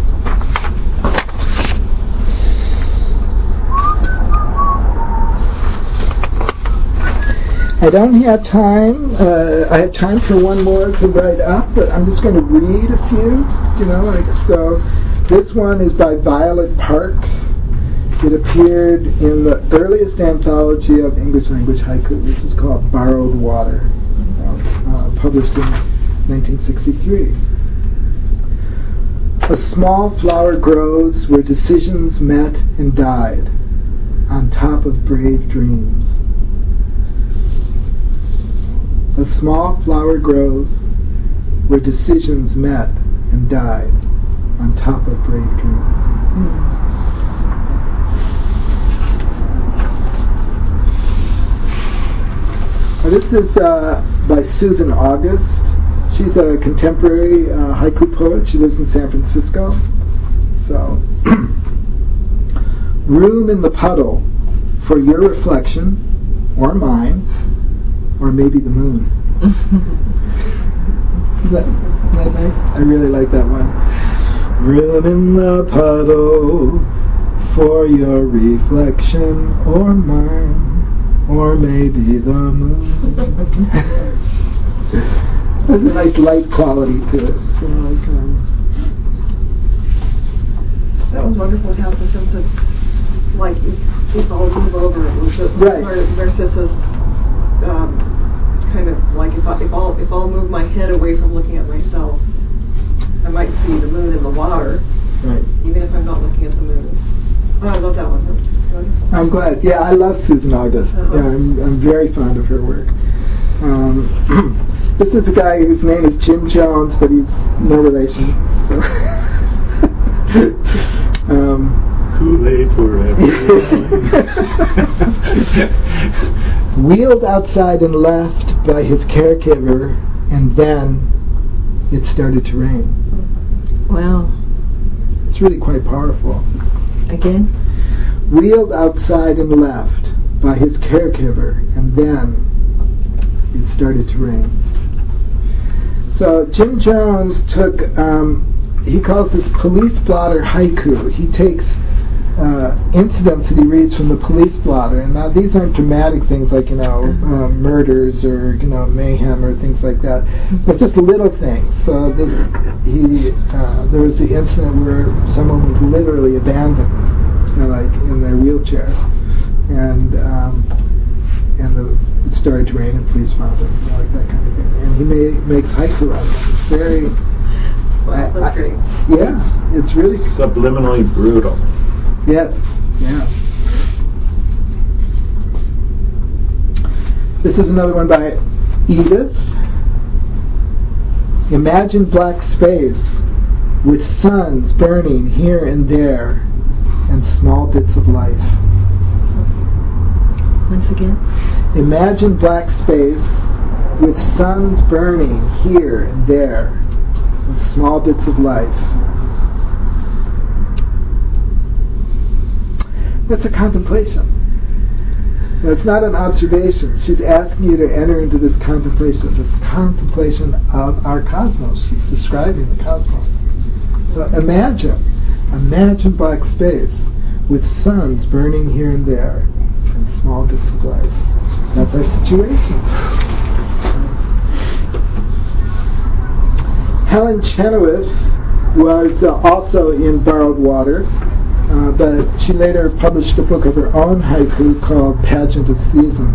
I don't have time, uh, I have time for one more to write up, but I'm just going to read a few, you know, like, so, this one is by Violet Parks. It appeared in the earliest anthology of English language haiku, which is called Borrowed Water, uh, published in nineteen sixty-three. A small flower grows where decisions met and died, on top of brave dreams. A small flower grows where decisions met and died, on top of brave dreams. Mm. Now this is uh, by Susan August. She's a contemporary uh, haiku poet. She lives in San Francisco. So, room in the puddle for your reflection, or mine, or maybe the moon. Is that Night Night? I really like that one. Room in the puddle for your reflection or mine, or maybe the moon. There's a nice light quality to it. So like, um, that was wonderful how the sense of like if, if I'll move over it versus Right. Narcissus um, kind of like if, I, if I'll if I'll move my head away from looking at myself, I might see the moon in the water, right. even if I'm not looking at the moon. Oh, I love that one. That's wonderful. I'm glad. Yeah, I love Susan August. Uh-huh. Yeah, I'm, I'm very fond of her work. Um, this is a guy whose name is Jim Jones, but he's no relation. So. um, Kool-Aid forever. Wheeled outside and left by his caregiver, and then it started to rain. Wow. It's really quite powerful. Again? Wheeled outside and left by his caregiver, and then it started to rain. So Jim Jones took, um, he calls this police blotter haiku. He takes uh, incidents that he reads from the police blotter, and now these aren't dramatic things like, you know, uh, murders or, you know, mayhem or things like that, but just little things. So this, he, uh, there was the incident where someone was literally abandoned, you know, like in their wheelchair, and um, and the, it started to rain and police found him, you know, like that kind of thing. And he may, makes haiku out of it. It's very, Wow, I, that's I, great. yes, it's really Subliminally brutal. Yes, yeah. This is another one by Edith. Imagine black space with suns burning here and there and small bits of life. Once again? Imagine black space with suns burning here and there and small bits of life. That's a contemplation. Now, it's not an observation. She's asking you to enter into this contemplation. This contemplation of our cosmos. She's describing the cosmos. So imagine, imagine black space with suns burning here and there and small bits of light. That's our situation. Helen Chenoweth was uh, also in Borrowed Water. Uh, but she later published a book of her own haiku called Pageant of Season.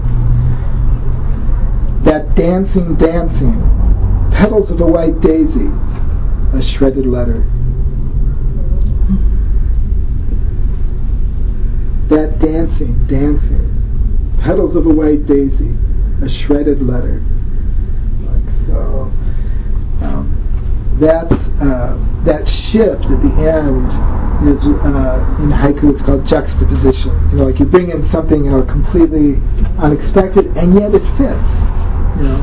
That dancing, dancing, petals of a white daisy, a shredded letter. That dancing, dancing, petals of a white daisy, a shredded letter. Like so. Um, that uh, that shift at the end is uh, in haiku. It's called juxtaposition. You know, like you bring in something, you know, completely unexpected, and yet it fits. You know.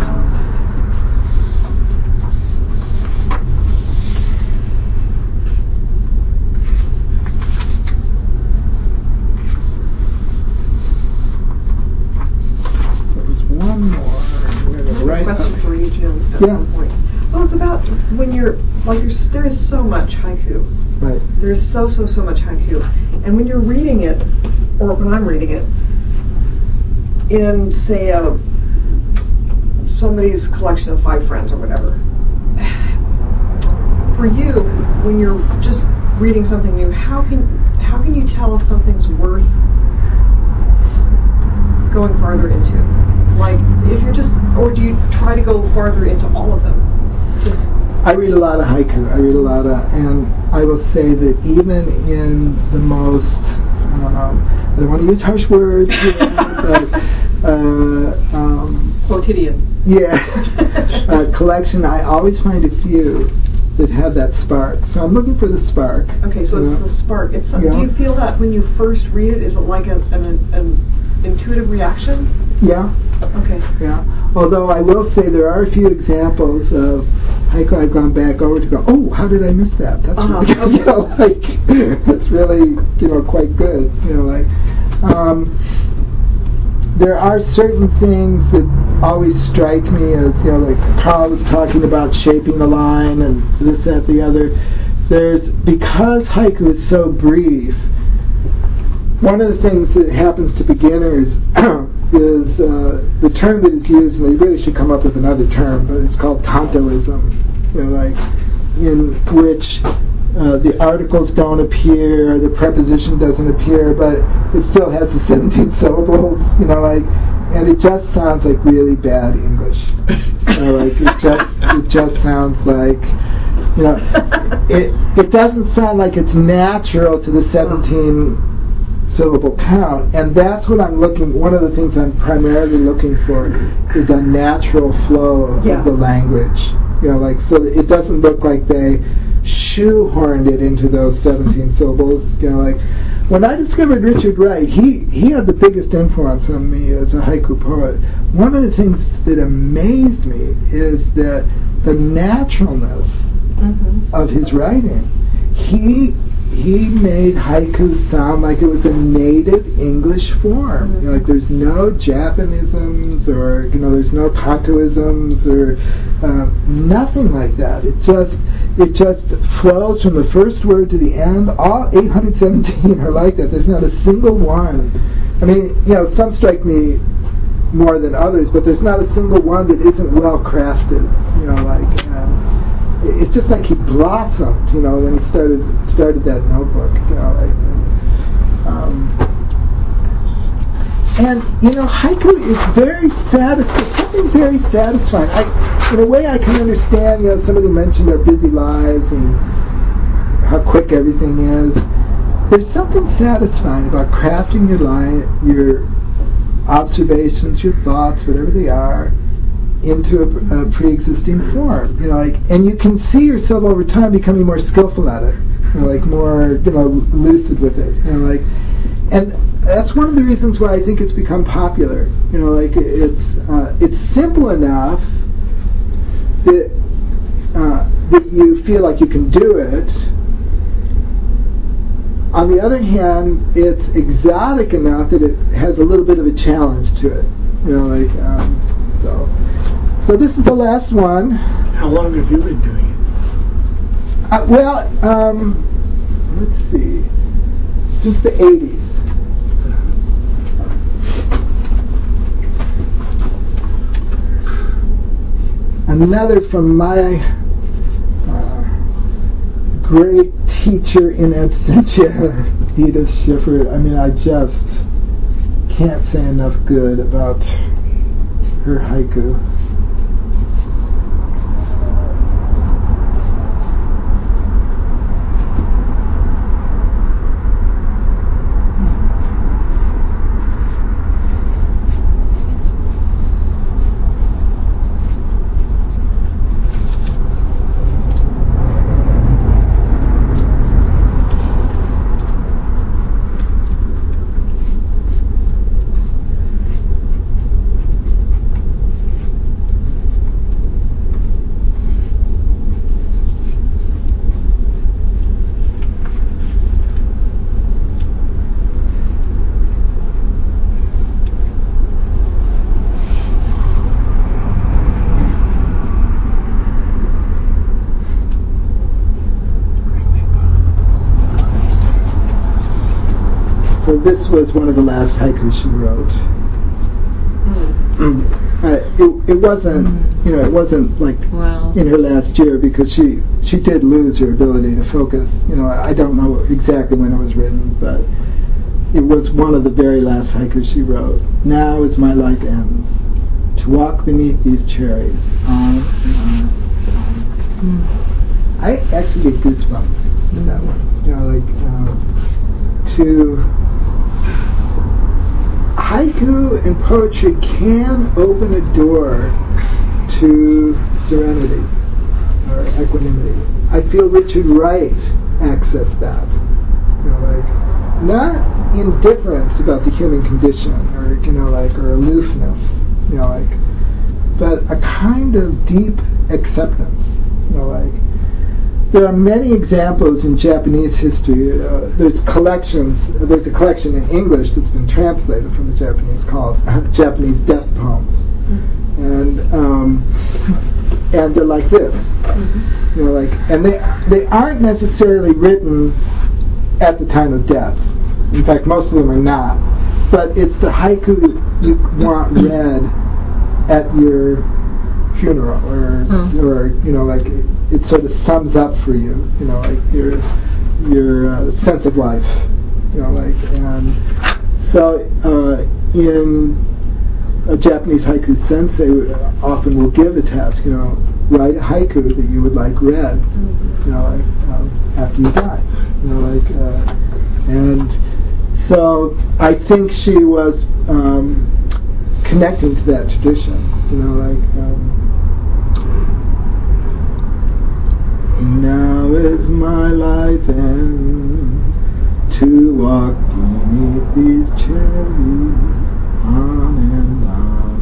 There's one more. I'm going to write Question up. for you, Jim. At Yeah. one point. Well, it's about when you're like you're, there is so much haiku. Right. There is so so so much haiku, and when you're reading it, or when I'm reading it, in say a somebody's collection of five friends or whatever. For you, when you're just reading something new, how can how can you tell if something's worth going farther into? Like if you're just, or do you try to go farther into all of them? Just I read a lot of haiku. I read a lot of, and I will say that even in the most, I don't know, I don't want to use harsh words, you know, but uh, um, quotidian. yeah, uh, collection, I always find a few that have that spark. So I'm looking for the spark. Okay, so you it's know. the spark. It's some, Yeah. Do you feel that when you first read it? Is it like a, an, an intuitive reaction? Yeah. Okay. Yeah. Although I will say there are a few examples of haiku I've gone back over to go, oh, how did I miss that? That's Uh-huh. really, you know, like it's really, you know, quite good. You know, like um, there are certain things that always strike me as, you know, like Carl was talking about shaping the line and this, that, the other. There's, because haiku is so brief, one of the things that happens to beginners is uh, the term that is used, and they really should come up with another term, but it's called tantoism, you know, like, in which uh, the articles don't appear, the preposition doesn't appear, but it still has the seventeen syllables, you know, like, and it just sounds like really bad English. You know, like, it just, it just sounds like, you know, it, it doesn't sound like it's natural to the seventeen syllable count, and that's what I'm looking, one of the things I'm primarily looking for is a natural flow of Yeah. the language. You know, like, so that it doesn't look like they shoehorned it into those seventeen syllables. You know, like, when I discovered Richard Wright, he, he had the biggest influence on me as a haiku poet. One of the things that amazed me is that the naturalness Mm-hmm. of his writing. He he made haiku sound like it was a native English form. Mm-hmm. You know, like there's no Japanisms or, you know, there's no Tantoisms or uh, nothing like that. It just it just flows from the first word to the end. All eight hundred seventeen are like that. There's not a single one. I mean, you know, some strike me more than others, but there's not a single one that isn't well crafted. You know, like. Um, It's just like he blossomed, you know, when he started started that notebook, you know. Like, um, and you know, haiku is very satisfying. Something very satisfying. I, in a way, I can understand. You know, somebody mentioned our busy lives and how quick everything is. There's something satisfying about crafting your line, your observations, your thoughts, whatever they are, into a, a pre-existing form, you know, like, and you can see yourself over time becoming more skillful at it, you know, like more, you know, lucid with it, you know, like, and that's one of the reasons why I think it's become popular, you know, like it's uh, it's simple enough that uh, that you feel like you can do it. On the other hand, it's exotic enough that it has a little bit of a challenge to it, you know, like, um, so. So this is the last one. How long have you been doing it? Uh, well, um, let's see, since the eighties. Another from my uh, great teacher in absentia, Edith Schiffer. I mean, I just can't say enough good about her haiku. This was one of the last haikus she wrote. Mm. Uh, it, it wasn't, mm. you know, it wasn't like wow. in her last year because she she did lose her ability to focus. You know, I don't know exactly when it was written, but it was one of the very last haikus she wrote. Now as my life ends, to walk beneath these cherries, on and on and on. Mm. I actually get goosebumps in that one. You know, like uh, to. Haiku and poetry can open a door to serenity or equanimity. I feel Richard Wright accessed that. You know, like not indifference about the human condition or, you know, like, or aloofness, you know, like, but a kind of deep acceptance. You know, like, there are many examples in Japanese history. Uh, there's collections. Uh, there's a collection in English that's been translated from the Japanese called uh, Japanese Death Poems, and um, and they're like this. You know, like, and they they aren't necessarily written at the time of death. In fact, most of them are not. But it's the haiku you want read at your funeral, or mm. or you know, like it, it sort of sums up for you, you know, like your your uh, sense of life, you know, like, and so uh, in a Japanese haiku sensei often will give a task, you know, write a haiku that you would like read, you know, like um, after you die, you know, like, uh, and so I think she was um, connecting to that tradition, you know, like. Um, Now is my life end to walk beneath these cherries, on and on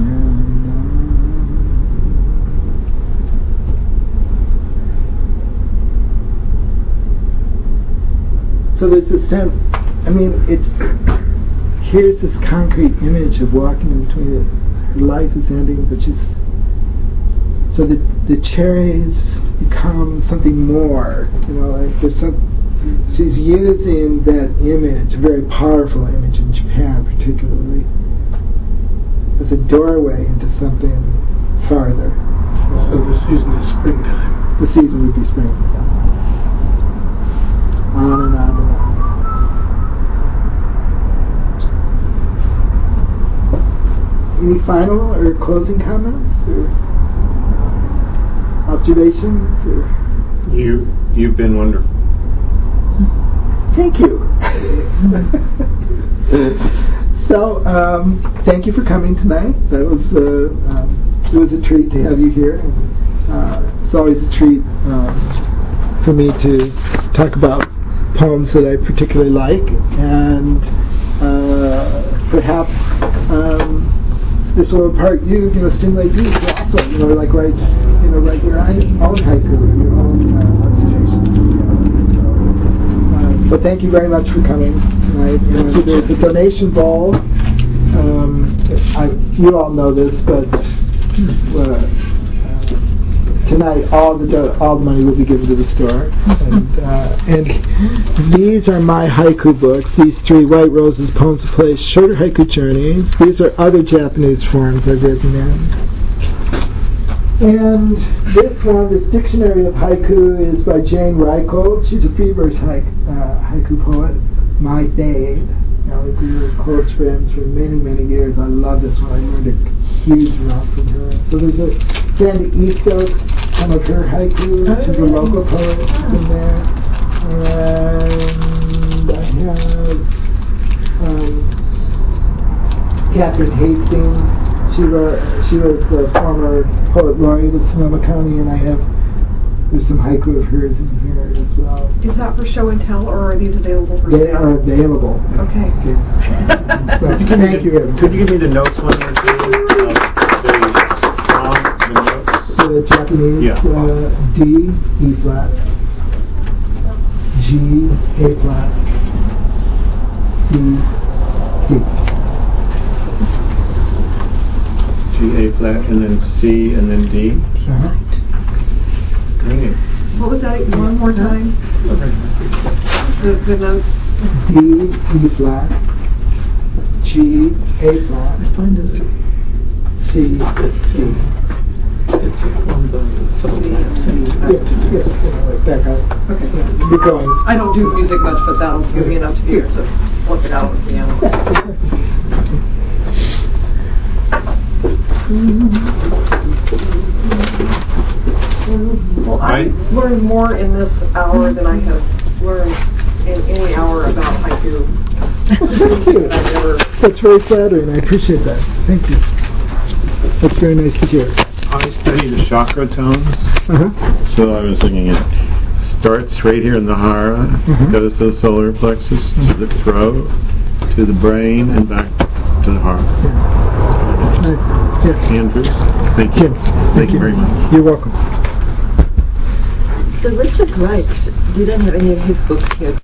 and on. So there's a sense, I mean, it's, here's this concrete image of walking in between it. Her life is ending, but she's, so the, the cherries become something more, you know, like there's some, she's using that image, a very powerful image in Japan particularly, as a doorway into something farther. So the season is springtime. The season would be spring. On and on and on. Any final or closing comments? Or observations? Or? You, you've been wonderful. Thank you. So, um, thank you for coming tonight. That was uh, um, it was a treat to have you here. And, uh, it's always a treat um, for me to talk about poems that I particularly like, and uh, perhaps. Um, This will impart you, you know, stimulate you to also, you know, like write, you know, write your own haiku, your own uh, observation. You know, uh, so thank you very much for coming tonight. And there's a donation bowl. Um, I, you all know this, but uh, tonight all the do- all the money will be given to the store. And, uh, and these are my haiku books. These three, White Roses, Poems of Place, Shorter Haiku Journeys. These are other Japanese forms I've written in. And this one, this Dictionary of Haiku, is by Jane Reichel. She's a free verse haik, uh, haiku poet. My babe. You know, we were close friends for many, many years. I love this one. I learned a huge amount from her. So there's a Sandy East Oaks, some of her haiku. She's a local poet in there. And I have um, Catherine Hastings. She wrote, she was the former poet laureate of Sonoma County, and I have there's some haiku of hers in here as well. Is that for show and tell, or are these available for They sale? are available. Okay. Okay. So, thank you. Evan. Could you give me the notes one more time? Uh, the song, the notes? The Japanese Yeah. uh, D, E flat, G, A flat, C, D. G, A flat, and then C, and then D. Uh-huh. Great. What was that? One more time? The, the notes. D, E flat, G, A flat, C, D. It's a form by something. Yes, yes, back up. Okay. You're going. I don't do music much, but that'll give me enough to hear, so flip it out with the piano. Well, I learned more in this hour than I have learned in any hour about haiku. Thank you. I've never. That's very flattering. I appreciate that. Thank you. That's very nice to hear. I study the chakra tones, Uh-huh. so I was thinking it starts right here in the hara, Mhm. goes to the solar plexus, to the throat, to the brain, and back to the hara. Yeah. Right. Yes. Andrew, thank you. Jim, Thank you very much. You're welcome. So Richard Wright didn't have any of his books here.